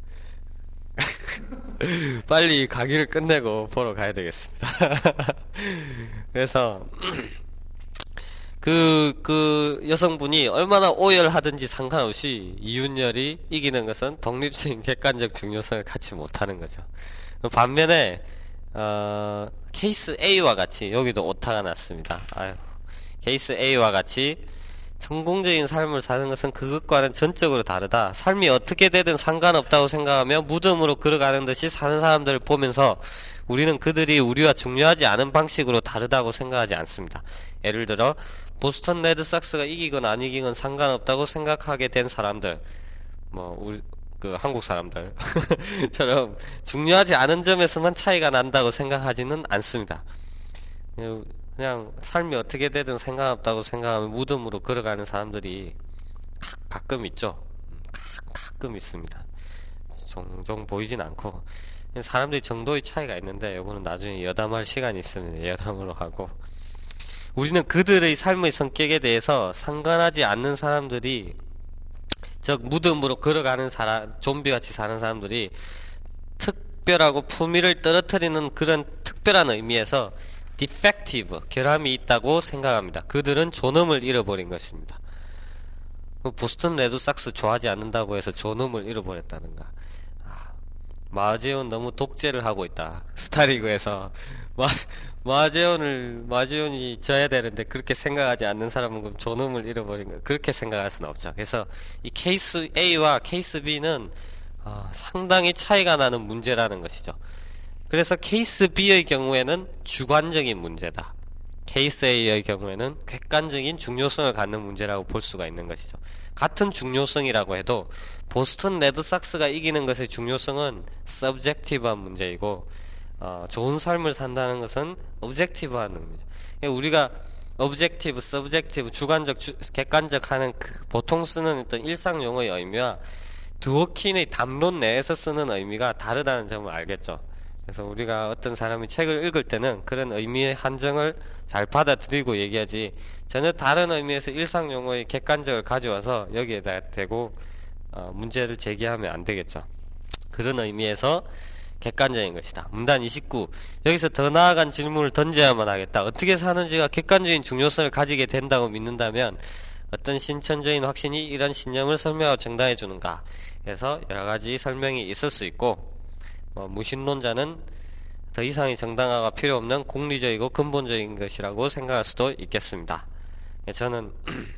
빨리 가기를 끝내고 보러 가야 되겠습니다. 그래서, 그, 그 여성분이 얼마나 오열하든지 상관없이 이윤열이 이기는 것은 독립적인 객관적 중요성을 갖지 못하는 거죠. 반면에, 어, 케이스 A와 같이, 여기도 오타가 났습니다. 아유, 케이스 A와 같이 성공적인 삶을 사는 것은 그것과는 전적으로 다르다. 삶이 어떻게 되든 상관없다고 생각하며 무덤으로 걸어가는 듯이 사는 사람들을 보면서 우리는 그들이 우리와 중요하지 않은 방식으로 다르다고 생각하지 않습니다. 예를 들어 보스턴 레드삭스가 이기건 안 이기건 상관없다고 생각하게 된 사람들, 뭐 우리 그 한국 사람들처럼 중요하지 않은 점에서만 차이가 난다고 생각하지는 않습니다. 그냥 삶이 어떻게 되든 상관없다고 생각하면 무덤으로 걸어가는 사람들이 가, 가끔 있죠. 가, 가끔 있습니다. 종종 보이진 않고 사람들이 정도의 차이가 있는데 요거는 나중에 여담할 시간이 있으면 여담으로 하고, 우리는 그들의 삶의 성격에 대해서 상관하지 않는 사람들이, 즉 무덤으로 걸어가는 사람, 좀비같이 사는 사람들이 특별하고 품위를 떨어뜨리는 그런 특별한 의미에서 defective, 결함이 있다고 생각합니다. 그들은 존엄을 잃어버린 것입니다. 보스턴 레드삭스 좋아하지 않는다고 해서 존엄을 잃어버렸다는가. 아, 마재훈 너무 독재를 하고 있다. 스타리그에서 마, 마재훈을 마재훈이 져야 되는데 그렇게 생각하지 않는 사람은 그럼 존엄을 잃어버린 거, 그렇게 생각할 수는 없죠. 그래서 이 케이스 A와 케이스 B는 어, 상당히 차이가 나는 문제라는 것이죠. 그래서 케이스 B의 경우에는 주관적인 문제다. 케이스 A의 경우에는 객관적인 중요성을 갖는 문제라고 볼 수가 있는 것이죠. 같은 중요성이라고 해도 보스턴 레드삭스가 이기는 것의 중요성은 서브젝티브한 문제이고, 어, 좋은 삶을 산다는 것은 오브젝티브한 문제죠. 우리가 오브젝티브, 서브젝티브, 주관적, 주, 객관적 하는 그 보통 쓰는 어떤 일상 용어의 의미와 드워킨의 담론 내에서 쓰는 의미가 다르다는 점을 알겠죠. 그래서 우리가 어떤 사람이 책을 읽을 때는 그런 의미의 한정을 잘 받아들이고 얘기하지, 전혀 다른 의미에서 일상 용어의 객관적을 가져와서 여기에다 대고 어, 문제를 제기하면 안 되겠죠. 그런 의미에서 객관적인 것이다. 문단 이십구. 여기서 더 나아간 질문을 던져야만 하겠다. 어떻게 사는지가 객관적인 중요성을 가지게 된다고 믿는다면 어떤 신천적인 확신이 이런 신념을 설명하고 정당해 주는가. 그래서 여러 가지 설명이 있을 수 있고, 뭐 무신론자는 더 이상의 정당화가 필요 없는 공리적이고 근본적인 것이라고 생각할 수도 있겠습니다. 저는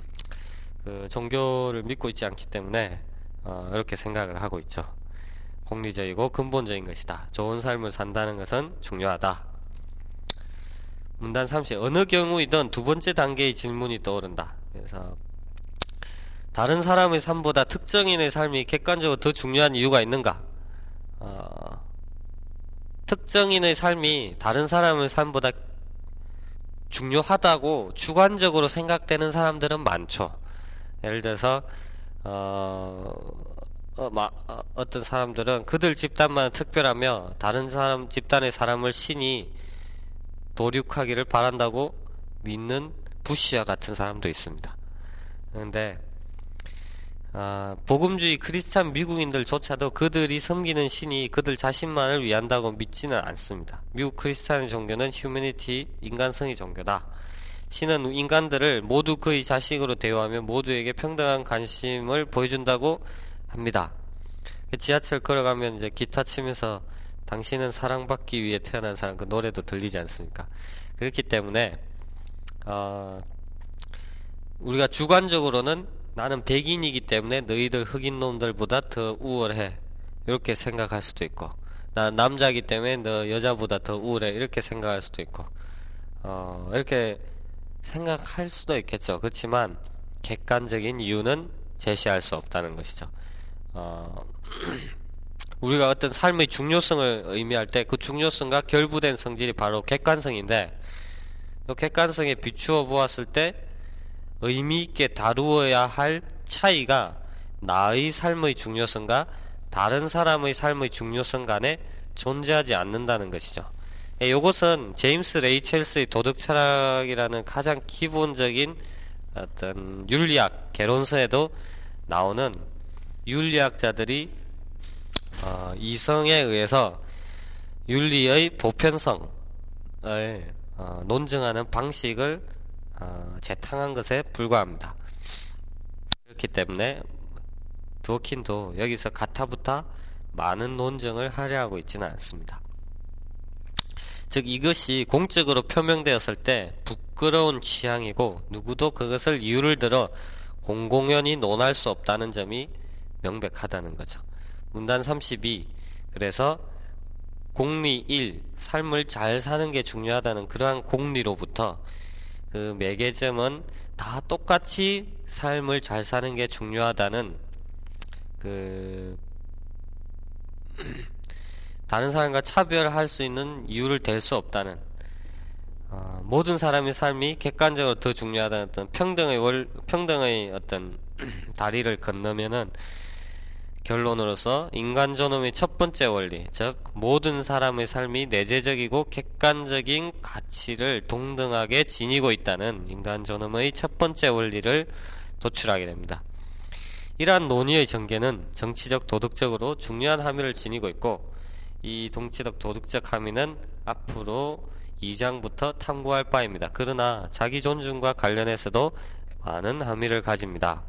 그 종교를 믿고 있지 않기 때문에 어, 이렇게 생각을 하고 있죠. 공리적이고 근본적인 것이다. 좋은 삶을 산다는 것은 중요하다. 문단 삼십. 어느 경우이든 두 번째 단계의 질문이 떠오른다. 그래서 다른 사람의 삶보다 특정인의 삶이 객관적으로 더 중요한 이유가 있는가? 어, 특정인의 삶이 다른 사람의 삶보다 중요하다고 주관적으로 생각되는 사람들은 많죠. 예를 들어서 어, 어, 마, 어, 어떤 사람들은 그들 집단만 특별하며 다른 사람 집단의 사람을 신이 도륙하기를 바란다고 믿는 부시와 같은 사람도 있습니다. 그런데 아, 복음주의 크리스찬 미국인들조차도 그들이 섬기는 신이 그들 자신만을 위한다고 믿지는 않습니다. 미국 크리스찬의 종교는 휴머니티, 인간성의 종교다. 신은 인간들을 모두 그의 자식으로 대우하며 모두에게 평등한 관심을 보여준다고 합니다. 지하철 걸어가면 이제 기타 치면서 당신은 사랑받기 위해 태어난 사람, 그 노래도 들리지 않습니까? 그렇기 때문에 어, 우리가 주관적으로는 나는 백인이기 때문에 너희들 흑인 놈들보다 더 우월해, 이렇게 생각할 수도 있고, 난 남자이기 때문에 너 여자보다 더 우월해, 이렇게 생각할 수도 있고, 어, 이렇게 생각할 수도 있겠죠. 그렇지만 객관적인 이유는 제시할 수 없다는 것이죠. 어, 우리가 어떤 삶의 중요성을 의미할 때 그 중요성과 결부된 성질이 바로 객관성인데, 이 객관성에 비추어 보았을 때 의미 있게 다루어야 할 차이가 나의 삶의 중요성과 다른 사람의 삶의 중요성 간에 존재하지 않는다는 것이죠. 예, 이것은 제임스 레이첼스의 도덕 철학이라는 가장 기본적인 어떤 윤리학 개론서에도 나오는 윤리학자들이 어, 이성에 의해서 윤리의 보편성을 어, 논증하는 방식을 어, 재탕한 것에 불과합니다. 그렇기 때문에 드워킨도 여기서 가타부타 많은 논증을 하려 하고 있지는 않습니다. 즉 이것이 공적으로 표명되었을 때 부끄러운 취향이고 누구도 그것을 이유를 들어 공공연히 논할 수 없다는 점이 명백하다는 거죠. 문단 삼십이, 그래서 공리 일, 삶을 잘 사는 게 중요하다는 그러한 공리로부터 그 매개점은 다 똑같이 삶을 잘 사는 게 중요하다는 그 다른 사람과 차별할 수 있는 이유를 댈 수 없다는, 어, 모든 사람의 삶이 객관적으로 더 중요하다는 어떤 평등의 월, 평등의 어떤 다리를 건너면은 결론으로서 인간 존엄의 첫 번째 원리, 즉 모든 사람의 삶이 내재적이고 객관적인 가치를 동등하게 지니고 있다는 인간 존엄의 첫 번째 원리를 도출하게 됩니다. 이러한 논의의 전개는 정치적 도덕적으로 중요한 함의를 지니고 있고, 이 정치적 도덕적 함의는 앞으로 이 장부터 탐구할 바입니다. 그러나 자기 존중과 관련해서도 많은 함의를 가집니다.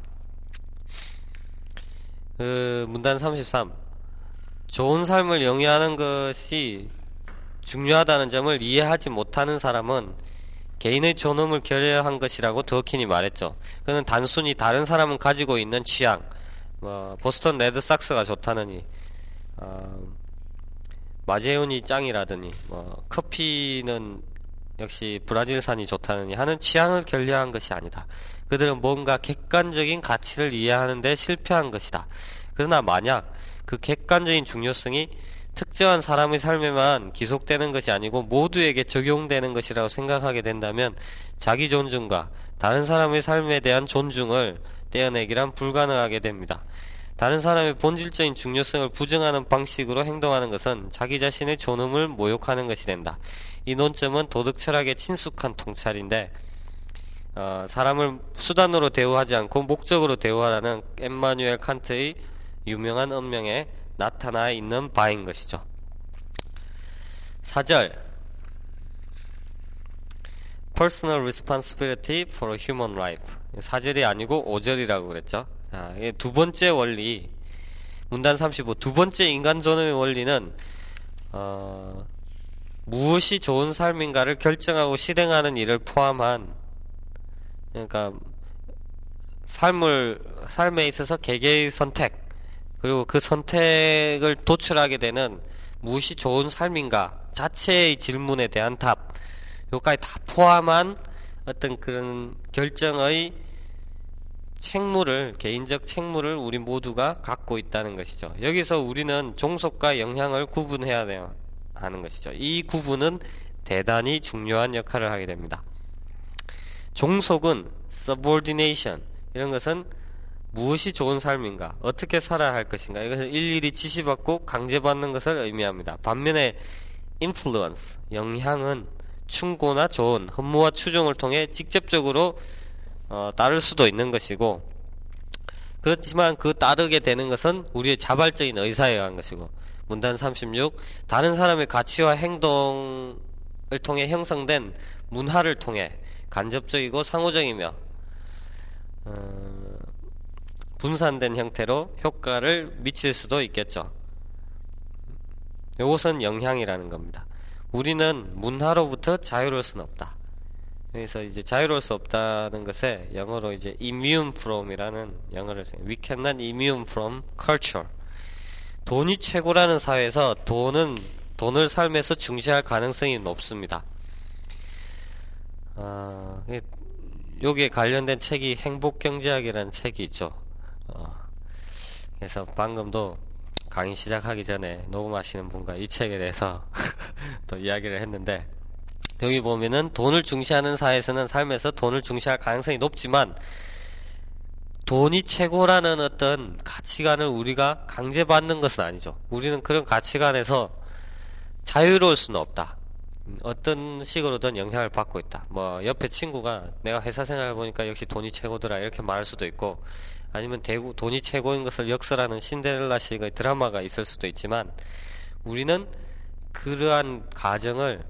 그 문단 삼십삼, 좋은 삶을 영위하는 것이 중요하다는 점을 이해하지 못하는 사람은 개인의 존엄을 결여한 것이라고 드워킨이 말했죠. 그는 단순히 다른 사람은 가지고 있는 취향, 뭐 보스턴 레드삭스가 좋다느니 어, 마제온이 짱이라더니 뭐 커피는 역시 브라질산이 좋다느니 하는 취향을 결여한 것이 아니다. 그들은 뭔가 객관적인 가치를 이해하는 데 실패한 것이다. 그러나 만약 그 객관적인 중요성이 특정한 사람의 삶에만 기속되는 것이 아니고 모두에게 적용되는 것이라고 생각하게 된다면 자기 존중과 다른 사람의 삶에 대한 존중을 떼어내기란 불가능하게 됩니다. 다른 사람의 본질적인 중요성을 부정하는 방식으로 행동하는 것은 자기 자신의 존엄을 모욕하는 것이 된다. 이 논점은 도덕 철학의 친숙한 통찰인데, 어, 사람을 수단으로 대우하지 않고 목적으로 대우하라는 엠마누엘 칸트의 유명한 언명에 나타나 있는 바인 것이죠. 사 절, Personal Responsibility for Human Life. 사 절이 아니고 오 절이라고 그랬죠. 자, 두 번째 원리, 문단 삼십오, 두 번째 인간 존엄의 원리는 어, 무엇이 좋은 삶인가를 결정하고 실행하는 일을 포함한, 그러니까 삶을 삶에 있어서 개개의 선택, 그리고 그 선택을 도출하게 되는 무엇이 좋은 삶인가 자체의 질문에 대한 답, 요까지 다 포함한 어떤 그런 결정의 책무를, 개인적 책무를 우리 모두가 갖고 있다는 것이죠. 여기서 우리는 종속과 영향을 구분해야 돼요 하는 것이죠. 이 구분은 대단히 중요한 역할을 하게 됩니다. 종속은 subordination, 이런 것은 무엇이 좋은 삶인가, 어떻게 살아야 할 것인가, 이것을 일일이 지시받고 강제받는 것을 의미합니다. 반면에 influence, 영향은 충고나 조언, 헌무와 추종을 통해 직접적으로 어, 따를 수도 있는 것이고, 그렇지만 그 따르게 되는 것은 우리의 자발적인 의사에 의한 것이고, 문단 삼십육, 다른 사람의 가치와 행동을 통해 형성된 문화를 통해 간접적이고 상호적이며 어, 분산된 형태로 효과를 미칠 수도 있겠죠. 이것은 영향이라는 겁니다. 우리는 문화로부터 자유로울 수는 없다. 그래서 이제 자유로울 수 없다는 것에 영어로 이제 immune from이라는 영어를 써요. We cannot immune from culture. 돈이 최고라는 사회에서 돈은 돈을 삶에서 중시할 가능성이 높습니다. 어, 여기에 관련된 책이 행복경제학이라는 책이 있죠. 어, 그래서 방금도 강의 시작하기 전에 녹음하시는 분과 이 책에 대해서 또 이야기를 했는데, 여기 보면은 돈을 중시하는 사회에서는 삶에서 돈을 중시할 가능성이 높지만 돈이 최고라는 어떤 가치관을 우리가 강제받는 것은 아니죠. 우리는 그런 가치관에서 자유로울 수는 없다. 어떤 식으로든 영향을 받고 있다. 뭐 옆에 친구가 내가 회사 생활을 보니까 역시 돈이 최고더라 이렇게 말할 수도 있고, 아니면 대구 돈이 최고인 것을 역설하는 신데렐라식의 드라마가 있을 수도 있지만, 우리는 그러한 가정을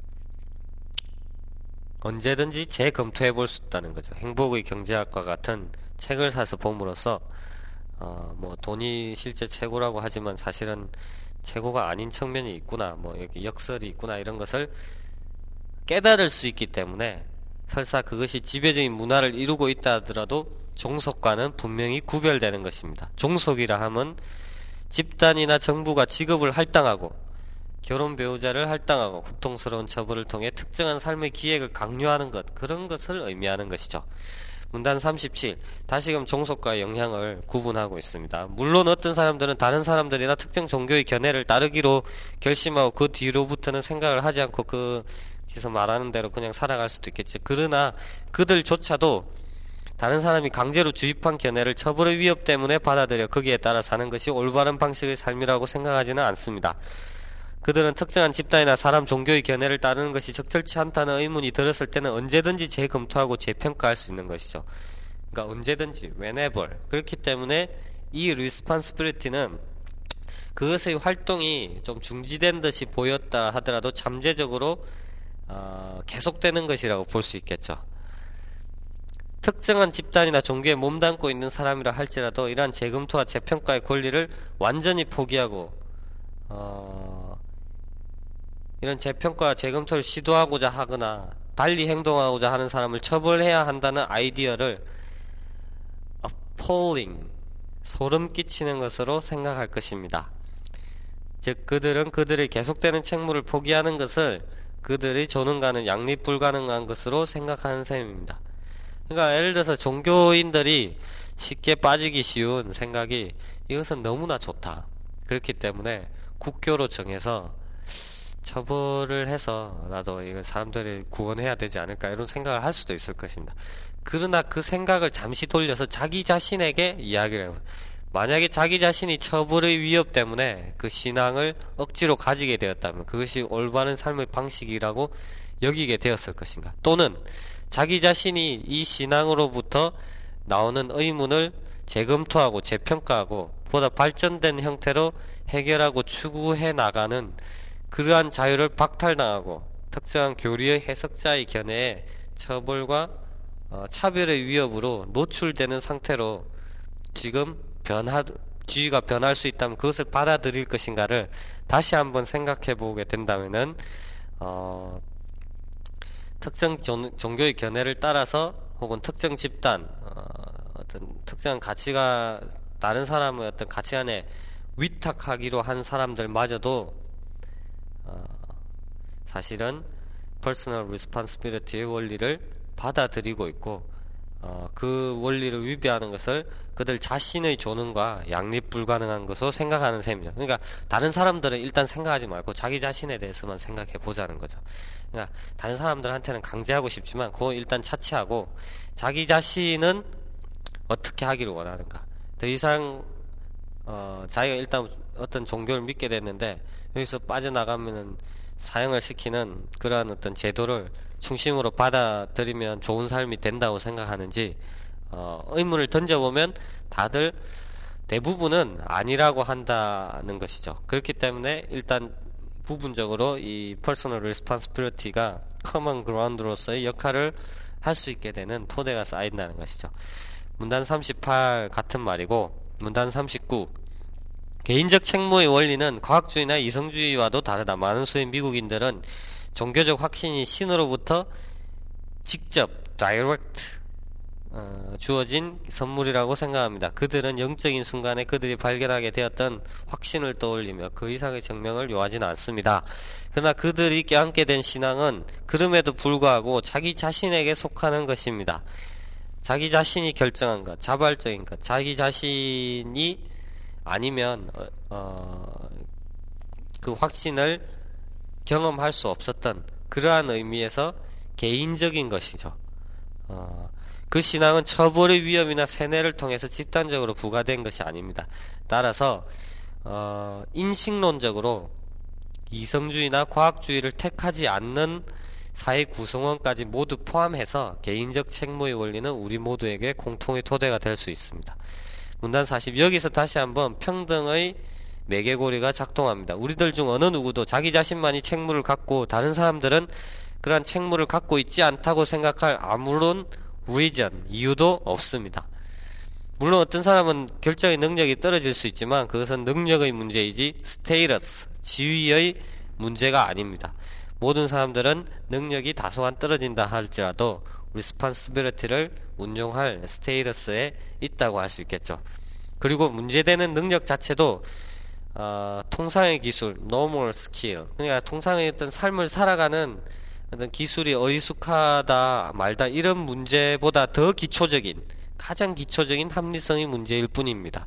언제든지 재검토해 볼 수 있다는 거죠. 행복의 경제학과 같은 책을 사서 봄으로써 어, 뭐 돈이 실제 최고라고 하지만 사실은 최고가 아닌 측면이 있구나, 뭐 여기 역설이 있구나, 이런 것을 깨달을 수 있기 때문에, 설사 그것이 지배적인 문화를 이루고 있다 하더라도 종속과는 분명히 구별되는 것입니다. 종속이라 함은 집단이나 정부가 직업을 할당하고 결혼 배우자를 할당하고 고통스러운 처벌을 통해 특정한 삶의 기획을 강요하는 것, 그런 것을 의미하는 것이죠. 문단 삼십칠, 다시금 종속과의 영향을 구분하고 있습니다. 물론 어떤 사람들은 다른 사람들이나 특정 종교의 견해를 따르기로 결심하고 그 뒤로부터는 생각을 하지 않고 그 그래서 말하는 대로 그냥 살아갈 수도 있겠지. 그러나 그들조차도 다른 사람이 강제로 주입한 견해를 처벌의 위협 때문에 받아들여 거기에 따라 사는 것이 올바른 방식의 삶이라고 생각하지는 않습니다. 그들은 특정한 집단이나 사람, 종교의 견해를 따르는 것이 적절치 않다는 의문이 들었을 때는 언제든지 재검토하고 재평가할 수 있는 것이죠. 그러니까 언제든지, whenever. 그렇기 때문에 이 responsibility는 그것의 활동이 좀 중지된 듯이 보였다 하더라도 잠재적으로 어, 계속되는 것이라고 볼 수 있겠죠. 특정한 집단이나 종교에 몸담고 있는 사람이라 할지라도 이러한 재검토와 재평가의 권리를 완전히 포기하고 어, 이런 재평가와 재검토를 시도하고자 하거나 달리 행동하고자 하는 사람을 처벌해야 한다는 아이디어를 appalling, 소름 끼치는 것으로 생각할 것입니다. 즉 그들은 그들의 계속되는 책무를 포기하는 것을 그들의 조능가는 양립 불가능한 것으로 생각하는 셈입니다. 그러니까 예를 들어서 종교인들이 쉽게 빠지기 쉬운 생각이, 이것은 너무나 좋다, 그렇기 때문에 국교로 정해서 처벌을 해서 나도 이거 사람들을 구원해야 되지 않을까, 이런 생각을 할 수도 있을 것입니다. 그러나 그 생각을 잠시 돌려서 자기 자신에게 이야기를 해요. 만약에 자기 자신이 처벌의 위협 때문에 그 신앙을 억지로 가지게 되었다면 그것이 올바른 삶의 방식이라고 여기게 되었을 것인가? 또는 자기 자신이 이 신앙으로부터 나오는 의문을 재검토하고 재평가하고 보다 발전된 형태로 해결하고 추구해 나가는 그러한 자유를 박탈당하고 특정한 교리의 해석자의 견해에 처벌과 어, 차별의 위협으로 노출되는 상태로 지금 변화, 지위가 변할 수 있다면 그것을 받아들일 것인가를 다시 한번 생각해 보게 된다면은 어, 특정 종, 종교의 견해를 따라서 혹은 특정 집단, 어, 어떤 특정한 가치가 다른 사람의 어떤 가치관에 위탁하기로 한 사람들마저도 어, 사실은 personal responsibility의 원리를 받아들이고 있고 어, 그 원리를 위배하는 것을 그들 자신의 조능과 양립 불가능한 것으로 생각하는 셈이죠. 그러니까 다른 사람들은 일단 생각하지 말고 자기 자신에 대해서만 생각해 보자는 거죠. 그러니까 다른 사람들한테는 강제하고 싶지만 그거 일단 차치하고 자기 자신은 어떻게 하기를 원하는가. 더 이상 어, 자기가 일단 어떤 종교를 믿게 됐는데 여기서 빠져나가면은 사형을 시키는 그러한 어떤 제도를 중심으로 받아들이면 좋은 삶이 된다고 생각하는지 어, 의문을 던져보면 다들 대부분은 아니라고 한다는 것이죠. 그렇기 때문에 일단 부분적으로 이 personal responsibility가 common ground로서의 역할을 할 수 있게 되는 토대가 쌓인다는 것이죠. 문단 삼십팔 같은 말이고, 문단 삼십구, 개인적 책무의 원리는 과학주의나 이성주의와도 다르다. 많은 수의 미국인들은 종교적 확신이 신으로부터 직접 direct 어, 주어진 선물이라고 생각합니다. 그들은 영적인 순간에 그들이 발견하게 되었던 확신을 떠올리며 그 이상의 증명을 요하지는 않습니다. 그러나 그들이 껴안게 된 신앙은 그럼에도 불구하고 자기 자신에게 속하는 것입니다. 자기 자신이 결정한 것, 자발적인 것, 자기 자신이 아니면 어, 어, 그 확신을 경험할 수 없었던 그러한 의미에서 개인적인 것이죠. 어, 그 신앙은 처벌의 위험이나 세뇌를 통해서 집단적으로 부과된 것이 아닙니다. 따라서 어, 인식론적으로 이성주의나 과학주의를 택하지 않는 사회 구성원까지 모두 포함해서 개인적 책무의 원리는 우리 모두에게 공통의 토대가 될 수 있습니다. 문단 사십, 여기서 다시 한번 평등의 매개고리가 작동합니다. 우리들 중 어느 누구도 자기 자신만이 책무를 갖고 다른 사람들은 그러한 책무를 갖고 있지 않다고 생각할 아무런 reason, 이유도 없습니다. 물론 어떤 사람은 결정의 능력이 떨어질 수 있지만 그것은 능력의 문제이지 status, 지위의 문제가 아닙니다. 모든 사람들은 능력이 다소간 떨어진다 할지라도 responsibility를 운용할 스테이터스에 있다고 할 수 있겠죠. 그리고 문제되는 능력 자체도 어, 통상의 기술, normal skill, 그러니까 통상의 어떤 삶을 살아가는 어떤 기술이 어리숙하다 말다 이런 문제보다 더 기초적인, 가장 기초적인 합리성의 문제일 뿐입니다.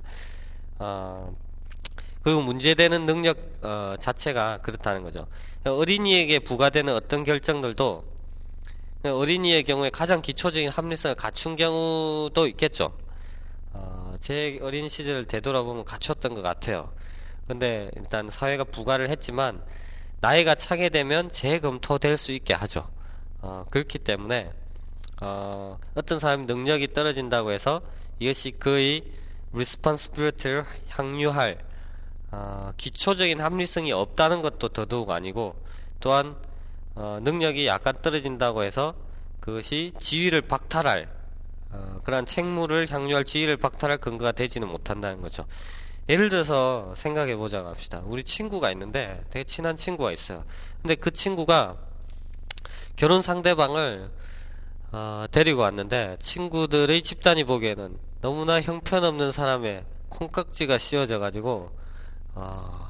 어, 그리고 문제되는 능력 어, 자체가 그렇다는 거죠. 어린이에게 부과되는 어떤 결정들도 어린이의 경우에 가장 기초적인 합리성을 갖춘 경우도 있겠죠. 어, 제 어린 시절을 되돌아보면 갖췄던 것 같아요. 근데 일단 사회가 부과를 했지만 나이가 차게 되면 재검토될 수 있게 하죠. 어, 그렇기 때문에 어, 어떤 사람이 능력이 떨어진다고 해서 이것이 그의 responsibility를 향유할 어, 기초적인 합리성이 없다는 것도 더더욱 아니고, 또한 어, 능력이 약간 떨어진다고 해서 그것이 지위를 박탈할 어, 그러한 책무를 향유할 지위를 박탈할 근거가 되지는 못한다는 거죠. 예를 들어서 생각해보자고 합시다. 우리 친구가 있는데 되게 친한 친구가 있어요. 근데 그 친구가 결혼 상대방을 어, 데리고 왔는데 친구들의 집단이 보기에는 너무나 형편없는 사람의 콩깍지가 씌워져 가지고 어,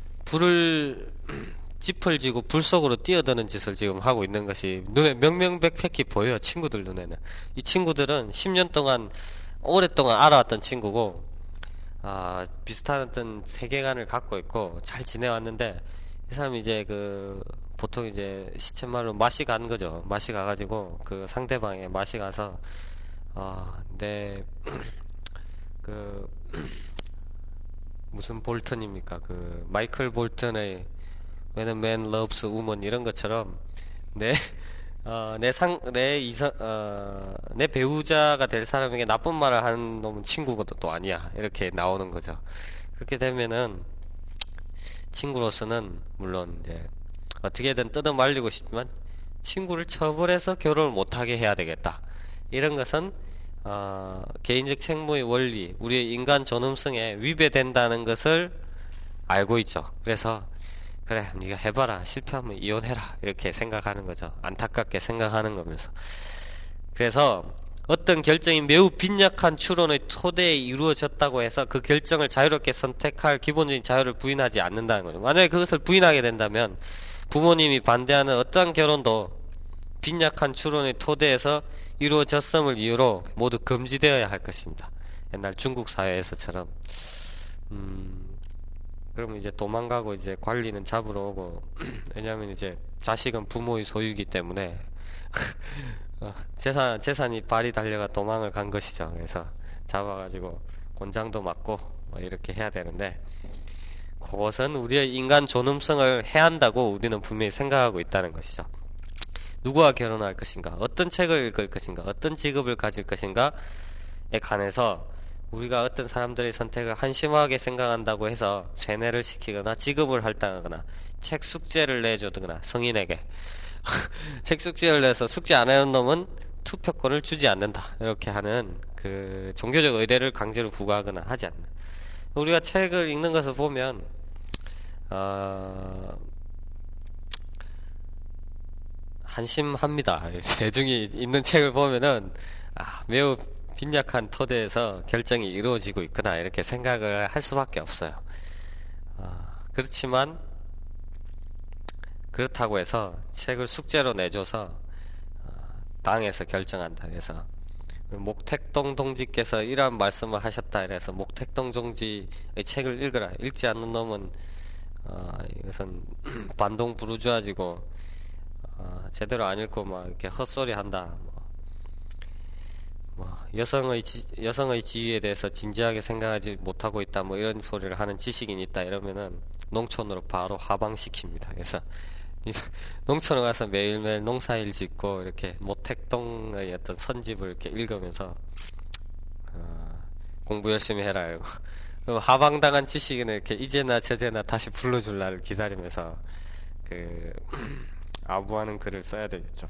불을 짚을 지고 불 속으로 뛰어드는 짓을 지금 하고 있는 것이 눈에 명명백백히 보여요. 친구들 눈에는. 이 친구들은 십 년 동안 오랫동안 알아왔던 친구고 아, 비슷한 어떤 세계관을 갖고 있고 잘 지내왔는데, 이 사람이 이제 그 보통 이제 시쳇말로 맛이 간 거죠. 맛이 가가지고 그 상대방의 맛이 가서 아, 내 그 무슨 볼턴입니까? 그 마이클 볼턴의 When a Man Loves a Woman 이런 것처럼 내 어, 내 상, 내 이성, 어, 내 배우자가 될 사람에게 나쁜 말을 하는 놈은 친구가 또 아니야. 이렇게 나오는 거죠. 그렇게 되면은, 친구로서는, 물론, 이제, 어떻게든 뜯어 말리고 싶지만, 친구를 처벌해서 결혼을 못하게 해야 되겠다. 이런 것은, 어, 개인적 책무의 원리, 우리의 인간 존엄성에 위배된다는 것을 알고 있죠. 그래서, 그래 네가 해봐라, 실패하면 이혼해라, 이렇게 생각하는 거죠. 안타깝게 생각하는 거면서. 그래서 어떤 결정이 매우 빈약한 추론의 토대에 이루어졌다고 해서 그 결정을 자유롭게 선택할 기본적인 자유를 부인하지 않는다는 거죠. 만약에 그것을 부인하게 된다면 부모님이 반대하는 어떠한 결혼도 빈약한 추론의 토대에서 이루어졌음을 이유로 모두 금지되어야 할 것입니다. 옛날 중국 사회에서처럼. 음... 그러면 이제 도망가고 이제 관리는 잡으러 오고 왜냐하면 이제 자식은 부모의 소유이기 때문에 어, 재산, 재산이 발이 달려가 도망을 간 것이죠. 그래서 잡아가지고 곤장도 맞고 뭐 이렇게 해야 되는데, 그것은 우리의 인간 존엄성을 해한다고 우리는 분명히 생각하고 있다는 것이죠. 누구와 결혼할 것인가, 어떤 책을 읽을 것인가, 어떤 직업을 가질 것인가에 관해서 우리가 어떤 사람들의 선택을 한심하게 생각한다고 해서 세뇌를 시키거나 지급을 할당하거나 책 숙제를 내주거나 성인에게 책 숙제를 내서 숙제 안 해놓은 놈은 투표권을 주지 않는다, 이렇게 하는 그 종교적 의례를 강제로 부과하거나 하지 않는. 우리가 책을 읽는 것을 보면 어... 한심합니다. 대중이 읽는 책을 보면은 아, 매우 빈약한 토대에서 결정이 이루어지고 있구나 이렇게 생각을 할 수밖에 없어요. 어, 그렇지만 그렇다고 해서 책을 숙제로 내줘서 당에서 결정한다 그래서 목택동 동지께서 이러한 말씀을 하셨다 이래서 목택동 동지의 책을 읽어라. 읽지 않는 놈은 어, 이것은 반동 부르주아지고 어, 제대로 안 읽고 막 이렇게 헛소리 한다. 뭐, 뭐 여성의 지, 여성의 지위에 대해서 진지하게 생각하지 못하고 있다. 뭐 이런 소리를 하는 지식인이 있다 이러면은 농촌으로 바로 하방시킵니다. 그래서 농촌에 가서 매일매일 농사일 짓고 이렇게 모택동의 어떤 선집을 이렇게 읽으면서 어, 공부 열심히 해라 이러고 하방당한 지식인을 이렇게 이제나 저제나 다시 불러줄 날을 기다리면서 그 아부하는 글을 써야 되겠죠.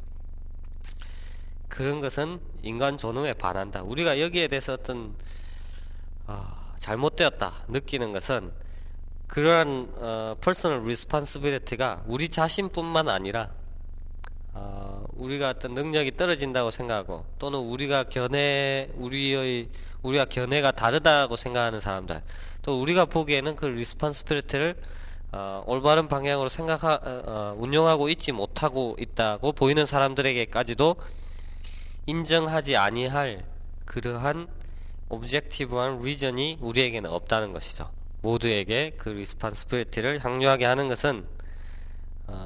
그런 것은 인간 존엄에 반한다. 우리가 여기에 대해서 어떤 어, 잘못되었다 느끼는 것은 그러한 어, personal responsibility가 우리 자신뿐만 아니라 어, 우리가 어떤 능력이 떨어진다고 생각하고 또는 우리가 견해 우리의 우리가 견해가 다르다고 생각하는 사람들 또 우리가 보기에는 그 responsibility를 어, 올바른 방향으로 생각하 어, 어, 운영하고 있지 못하고 있다고 보이는 사람들에게까지도 인정하지 아니할 그러한 objective한 reason이 우리에게는 없다는 것이죠. 모두에게 그 리스판스빌리티를 향유하게 하는 것은 어,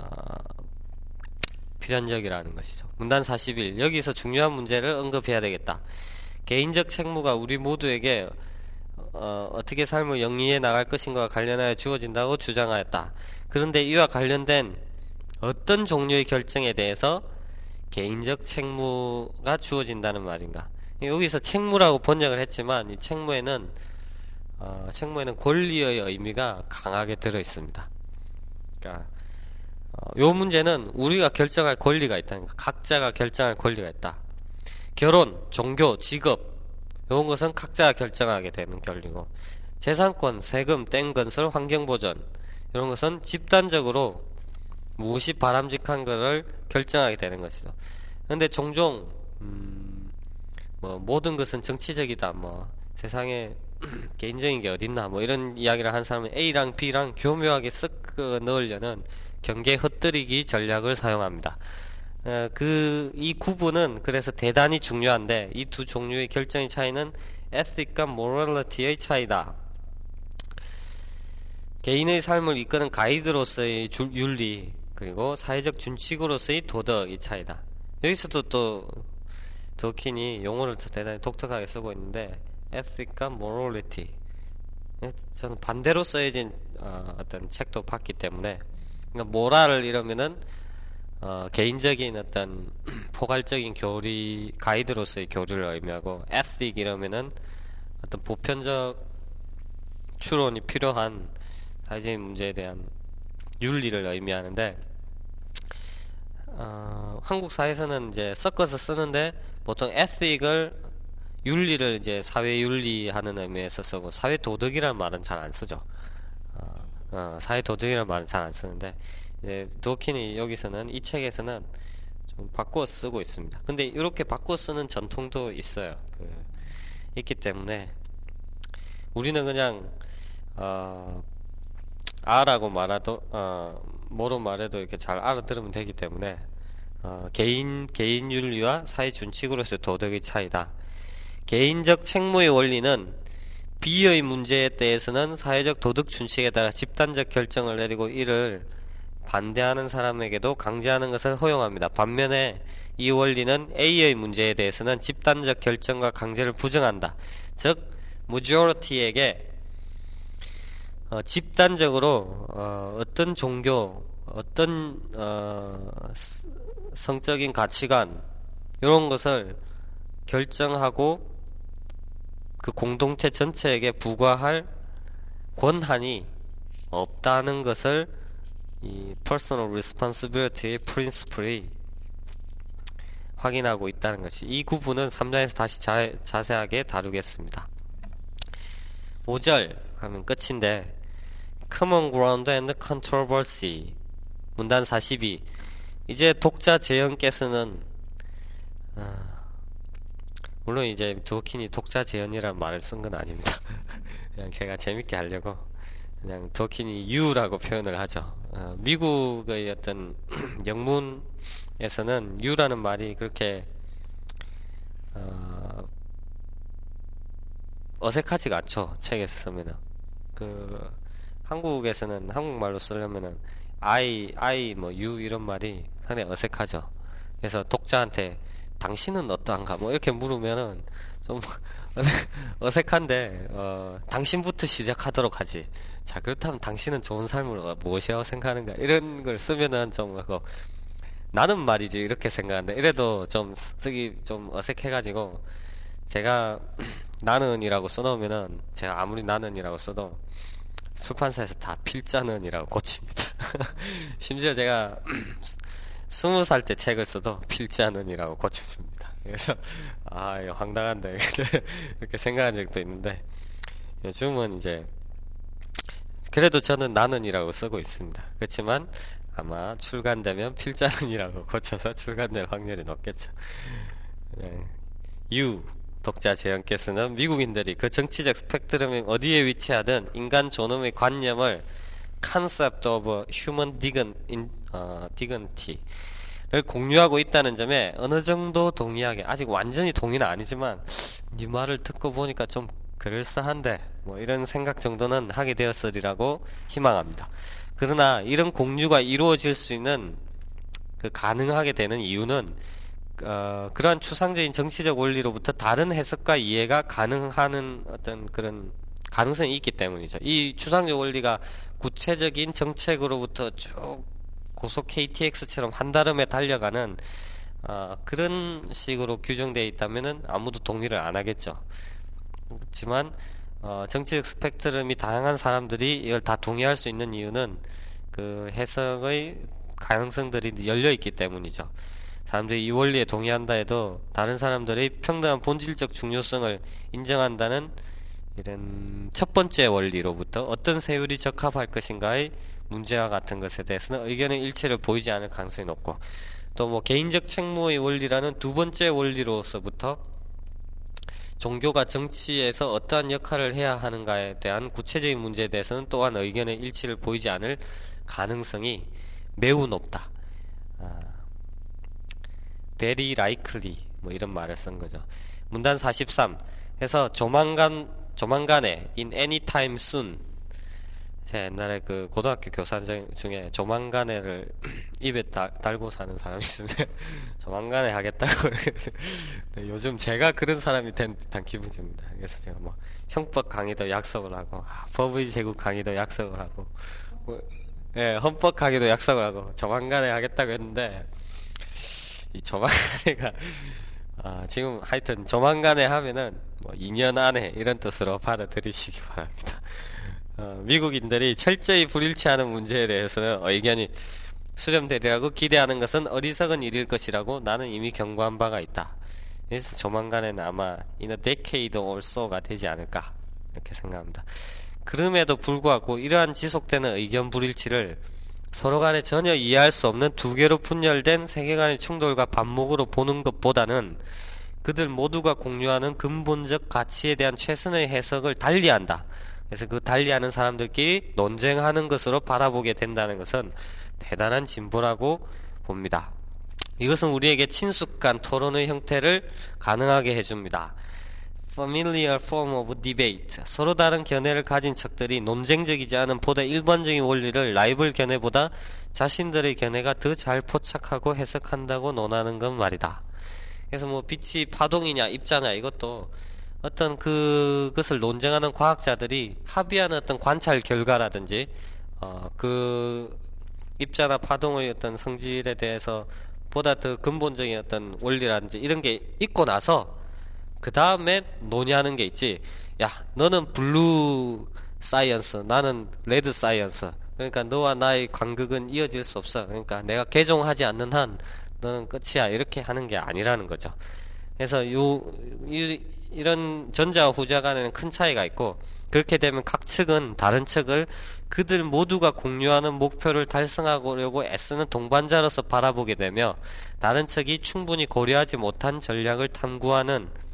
필연적이라는 것이죠. 문단 사십일 여기서 중요한 문제를 언급해야 되겠다. 개인적 책무가 우리 모두에게 어, 어떻게 삶을 영위해 나갈 것인가와 관련하여 주어진다고 주장하였다. 그런데 이와 관련된 어떤 종류의 결정에 대해서 개인적 책무가 주어진다는 말인가? 여기서 책무라고 번역을 했지만 이 책무에는 어, 책무에는 권리의 의미가 강하게 들어 있습니다. 그러니까 어, 요 문제는 우리가 결정할 권리가 있다는 거. 각자가 결정할 권리가 있다. 결혼, 종교, 직업 이런 것은 각자가 결정하게 되는 권리고 재산권, 세금, 땡건설, 환경보전 이런 것은 집단적으로 무엇이 바람직한 것을 결정하게 되는 것이죠. 그런데 종종 음, 뭐 모든 것은 정치적이다. 뭐 세상에 개인적인 게 어딨나 뭐 이런 이야기를 한 사람은 A랑 B랑 교묘하게 섞어 넣으려는 경계 흩뜨리기 전략을 사용합니다. 어, 그, 이 구분은 그래서 대단히 중요한데 이 두 종류의 결정의 차이는 ethic과 morality의 차이다. 개인의 삶을 이끄는 가이드로서의 주, 윤리 그리고 사회적 준칙으로서의 도덕의 차이다. 여기서도 또 더킨이 용어를 대단히 독특하게 쓰고 있는데 ethic과 morality 저는 반대로 써야진 어, 어떤 책도 봤기 때문에 그러니까 모랄을 이러면은 어, 개인적인 어떤 포괄적인 교리 가이드로서의 교리를 의미하고 ethic 이러면은 어떤 보편적 추론이 필요한 사회적인 문제에 대한 윤리를 의미하는데 어, 한국 사회에서는 이제 섞어서 쓰는데 보통 ethic을 윤리를 이제 사회 윤리하는 의미에서 쓰고 사회 도덕이라는 말은 잘 안 쓰죠. 어, 어, 사회 도덕이라는 말은 잘 안 쓰는데 이제 도킨이 여기서는 이 책에서는 좀 바꾸어 쓰고 있습니다. 근데 이렇게 바꾸어 쓰는 전통도 있어요. 그, 있기 때문에 우리는 그냥 어, 아라고 말해도 어, 뭐로 말해도 이렇게 잘 알아들으면 되기 때문에 어, 개인 개인 윤리와 사회 준칙으로서의 도덕의 차이다. 개인적 책무의 원리는 비의 문제에 대해서는 사회적 도덕 준칙에 따라 집단적 결정을 내리고 이를 반대하는 사람에게도 강제하는 것을 허용합니다. 반면에 이 원리는 A의 문제에 대해서는 집단적 결정과 강제를 부정한다. 즉 majority에게 어, 집단적으로 어, 어떤 종교, 어떤 어, 성적인 가치관 이런 것을 결정하고 그 공동체 전체에게 부과할 권한이 없다는 것을 이 personal responsibility의 principle이 확인하고 있다는 것이 이 구분은 삼 장에서 다시 자, 자세하게 다루겠습니다. 오 절 하면 끝인데 common ground and controversy 문단 사십이 이제 독자 재현께서는 어, 물론 이제 드워킨이 독자 재현이라는 말을 쓴 건 아닙니다. 그냥 제가 재밌게 하려고 그냥 드워킨이 유라고 표현을 하죠. 어, 미국의 어떤 영문에서는 유라는 말이 그렇게 어, 어색하지가 않죠. 책에서 쓰면은. 그 한국에서는 한국말로 쓰려면은 I, I 뭐 you 이런 말이 상당히 어색하죠. 그래서 독자한테 당신은 어떠한가 뭐 이렇게 물으면은 좀 어색, 어색한데 어, 당신부터 시작하도록 하지. 자, 그렇다면 당신은 좋은 삶을 무엇이라고 생각하는가 이런 걸 쓰면은 좀 그거 나는 말이지 이렇게 생각하는데 이래도 좀 쓰기 좀 어색해가지고 제가 나는이라고 써놓으면은 제가 아무리 나는이라고 써도 출판사에서 다 필자는이라고 고칩니다. 심지어 제가 스무 살 때 책을 써도 필자는이라고 고쳐줍니다. 그래서 아 이거 황당한데 이렇게 생각한 적도 있는데 요즘은 이제 그래도 저는 나는이라고 쓰고 있습니다. 그렇지만 아마 출간되면 필자는이라고 고쳐서 출간될 확률이 높겠죠. 네. 유 독자 재현께서는 미국인들이 그 정치적 스펙트럼이 어디에 위치하든 인간 존엄의 관념을 concept of human dignity, 어, dignity를 공유하고 있다는 점에 어느 정도 동의하게 아직 완전히 동의는 아니지만 네 말을 듣고 보니까 좀 그럴싸한데 뭐 이런 생각 정도는 하게 되었으리라고 희망합니다. 그러나 이런 공유가 이루어질 수 있는 그 가능하게 되는 이유는 어, 그러한 추상적인 정치적 원리로부터 다른 해석과 이해가 가능하는 어떤 그런 가능성이 있기 때문이죠. 이 추상적 원리가 구체적인 정책으로부터 쭉 고속 케이티엑스처럼 한다름에 달려가는 어, 그런 식으로 규정되어 있다면은 아무도 동의를 안 하겠죠. 그렇지만 어, 정치적 스펙트럼이 다양한 사람들이 이걸 다 동의할 수 있는 이유는 그 해석의 가능성들이 열려 있기 때문이죠. 사람들이 이 원리에 동의한다 해도 다른 사람들의 평등한 본질적 중요성을 인정한다는 이런 첫 번째 원리로부터 어떤 세율이 적합할 것인가의 문제와 같은 것에 대해서는 의견의 일치를 보이지 않을 가능성이 높고 또 뭐 개인적 책무의 원리라는 두 번째 원리로서부터 종교가 정치에서 어떠한 역할을 해야 하는가에 대한 구체적인 문제에 대해서는 또한 의견의 일치를 보이지 않을 가능성이 매우 높다. 아, very likely 뭐 이런 말을 쓴 거죠. 문단 사십삼 해서 조만간 조만간에 in any time soon 제가 옛날에 그 고등학교 교사 중에 조만간에를 입에 다, 달고 사는 사람이 있는데 조만간에 하겠다고 요즘 제가 그런 사람이 된 듯한 기분이 듭니다. 그래서 제가 뭐 형법 강의도 약속을 하고 아, 법의 제국 강의도 약속을 하고 뭐, 예, 헌법 강의도 약속을 하고 조만간에 하겠다고 했는데 이 조만간에가 아, 지금 하여튼 조만간에 하면은 뭐 이 년 안에 이런 뜻으로 받아들이시기 바랍니다. 어, 미국인들이 철저히 불일치하는 문제에 대해서는 의견이 수렴되리라고 기대하는 것은 어리석은 일일 것이라고 나는 이미 경고한 바가 있다. 그래서 조만간에는 아마 in a decade or so가 되지 않을까 이렇게 생각합니다. 그럼에도 불구하고 이러한 지속되는 의견 불일치를 서로 간에 전혀 이해할 수 없는 두 개로 분열된 세계관의 충돌과 반목으로 보는 것보다는 그들 모두가 공유하는 근본적 가치에 대한 최선의 해석을 달리한다. 그래서 그 달리하는 사람들끼리 논쟁하는 것으로 바라보게 된다는 것은 대단한 진보라고 봅니다. 이것은 우리에게 친숙한 토론의 형태를 가능하게 해줍니다. Familiar form of debate. 서로 다른 견해를 가진 척들이 논쟁적이지 않은 보다 일반적인 원리를 라이벌 견해보다 자신들의 견해가 더 잘 포착하고 해석한다고 논하는 것 말이다. 그래서 뭐 빛이 파동이냐 입자냐 이것도 어떤 그것을 논쟁하는 과학자들이 합의하는 어떤 관찰 결과라든지 어, 그 입자나 파동의 어떤 성질에 대해서 보다 더 근본적인 어떤 원리라든지 이런 게 있고 나서 그 다음에 논의하는 게 있지. 야, 너는 블루 사이언스, 나는 레드 사이언스. 그러니까 너와 나의 관극은 이어질 수 없어. 그러니까 내가 개종하지 않는 한 너는 끝이야. 이렇게 하는 게 아니라는 거죠. 그래서 요 이, 이런 전자와 후자 간에는 큰 차이가 있고 그렇게 되면 각 측은 다른 측을 그들 모두가 공유하는 목표를 달성하려고 애쓰는 동반자로서 바라보게 되며 다른 측이 충분히 고려하지 못한 전략을 탐구하는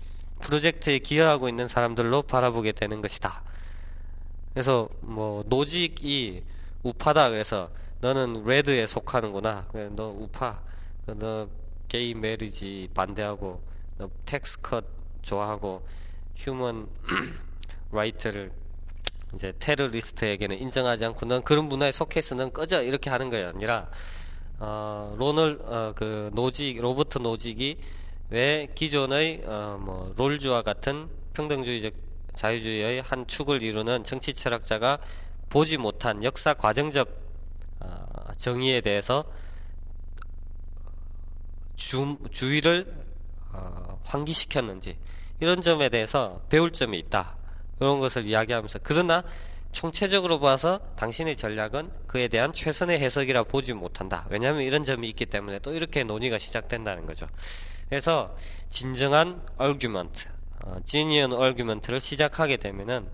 프로젝트에 기여하고 있는 사람들로 바라보게 되는 것이다. 그래서 뭐 노직이 우파다. 그래서 너는 레드에 속하는구나. 그래, 너 우파. 너 게이 메리지 반대하고, 너 텍스 컷 좋아하고, 휴먼 라이트를 이제 테러리스트에게는 인정하지 않고, 넌 그런 문화에 속해서 넌 꺼져, 이렇게 하는 게 아니라, 어, 로널 어, 그 노직 로버트 노직이 왜 기존의 어, 뭐 롤즈와 같은 평등주의적 자유주의의 한 축을 이루는 정치 철학자가 보지 못한 역사 과정적 어, 정의에 대해서 주, 주의를 어, 환기시켰는지, 이런 점에 대해서 배울 점이 있다. 이런 것을 이야기하면서, 그러나 총체적으로 봐서 당신의 전략은 그에 대한 최선의 해석이라 보지 못한다. 왜냐하면 이런 점이 있기 때문에 또 이렇게 논의가 시작된다는 거죠. 그래서 진정한 얼규먼트, 어, 지니언 얼규먼트를 시작하게 되면은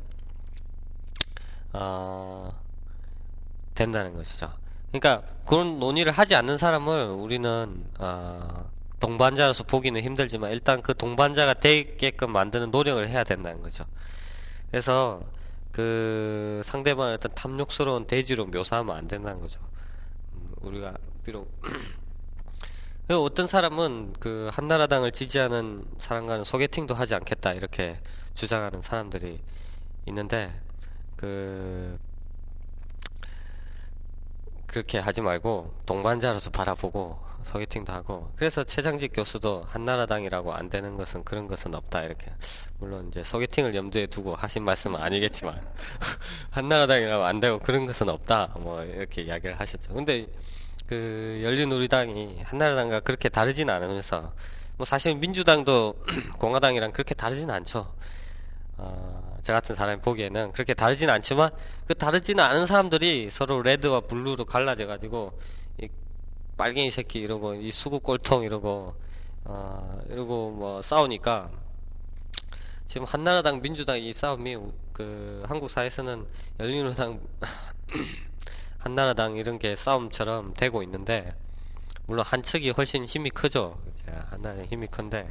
어, 된다는 것이죠. 그러니까 그런 논의를 하지 않는 사람을 우리는 어, 동반자로서 보기는 힘들지만 일단 그 동반자가 되게끔 만드는 노력을 해야 된다는 거죠. 그래서 그 상대방을 어떤 탐욕스러운 돼지로 묘사하면 안 된다는 거죠. 음, 우리가 비록 어떤 사람은 그 한나라당을 지지하는 사람과는 소개팅도 하지 않겠다, 이렇게 주장하는 사람들이 있는데, 그 그렇게 하지 말고 동반자로서 바라보고 소개팅도 하고. 그래서 최장직 교수도 한나라당이라고 안 되는 것은 그런 것은 없다, 이렇게. 물론 이제 소개팅을 염두에 두고 하신 말씀은 아니겠지만 한나라당이라고 안 되고 그런 것은 없다, 뭐 이렇게 이야기를 하셨죠. 근데 그 열린우리당이 한나라당과 그렇게 다르진 않으면서, 뭐 사실 민주당도 공화당이랑 그렇게 다르진 않죠. 어, 저 같은 사람이 보기에는 그렇게 다르진 않지만, 그 다르지는 않은 사람들이 서로 레드와 블루로 갈라져 가지고 이 빨갱이 새끼 이러고, 이 수구 꼴통 이러고, 어, 이러고 뭐 싸우니까, 지금 한나라당 민주당 이 싸움이 그 한국 사회에서는 열린우리당 한나라당 이런 게 싸움처럼 되고 있는데, 물론 한 측이 훨씬 힘이 크죠. 한나라당 힘이 큰데,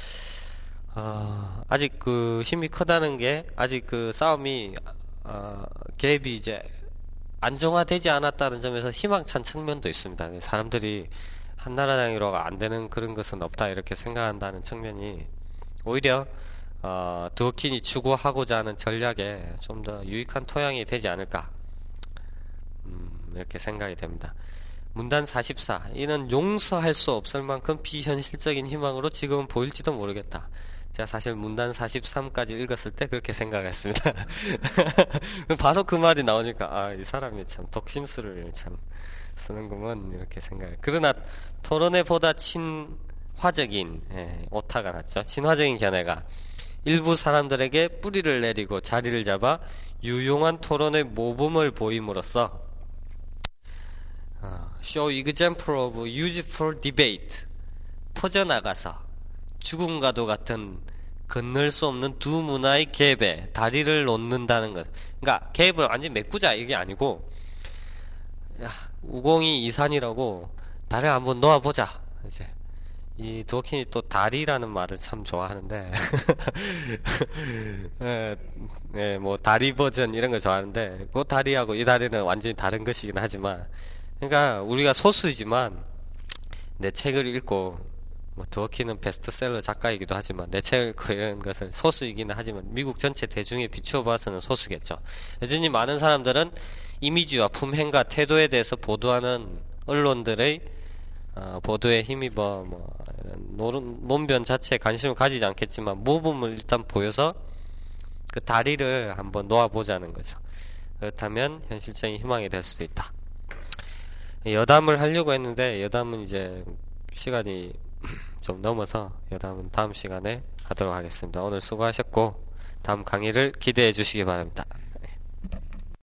어, 아직 그 힘이 크다는 게, 아직 그 싸움이 어, 갭이 이제 안정화되지 않았다는 점에서 희망찬 측면도 있습니다. 사람들이 한나라당으로 안 되는 그런 것은 없다, 이렇게 생각한다는 측면이 오히려 어, 드워킨이 추구하고자 하는 전략에 좀 더 유익한 토양이 되지 않을까, 음, 이렇게 생각이 됩니다. 문단 사십사, 이는 용서할 수 없을 만큼 비현실적인 희망으로 지금은 보일지도 모르겠다. 제가 사실 문단 사십삼까지 읽었을 때 그렇게 생각했습니다. 바로 그 말이 나오니까, 아, 이 사람이 참 독심술을 참 쓰는구먼, 이렇게 생각. 그러나 토론회 보다 친화적인, 예, 오타가 났죠. 친화적인 견해가 일부 사람들에게 뿌리를 내리고 자리를 잡아 유용한 토론의 모범을 보임으로써 어, show example of useful debate, 퍼져나가서 죽음과도 같은 건널 수 없는 두 문화의 갭에 다리를 놓는다는 것. 그러니까 갭을 완전히 메꾸자, 이게 아니고, 야, 우공이 이산이라고 다리를 한번 놓아보자. 이제 이 드워킨이 또 다리라는 말을 참 좋아하는데 예, 예, 뭐 다리 버전 이런 거 좋아하는데, 그 다리하고 이 다리는 완전히 다른 것이긴 하지만, 그러니까 우리가 소수이지만 내 책을 읽고, 뭐 드워킨은 베스트셀러 작가이기도 하지만 내 책을 읽고 이런 것을 소수이기는 하지만 미국 전체 대중에 비추어 봐서는 소수겠죠. 여전히 많은 사람들은 이미지와 품행과 태도에 대해서 보도하는 언론들의 어, 보도에 힘입어 뭐 노론, 논변 자체에 관심을 가지지 않겠지만 모범을 일단 보여서 그 다리를 한번 놓아보자는 거죠. 그렇다면 현실적인 희망이 될 수도 있다. 여담을 하려고 했는데 여담은 이제 시간이 좀 넘어서 여담은 다음 시간에 하도록 하겠습니다. 오늘 수고하셨고 다음 강의를 기대해 주시기 바랍니다.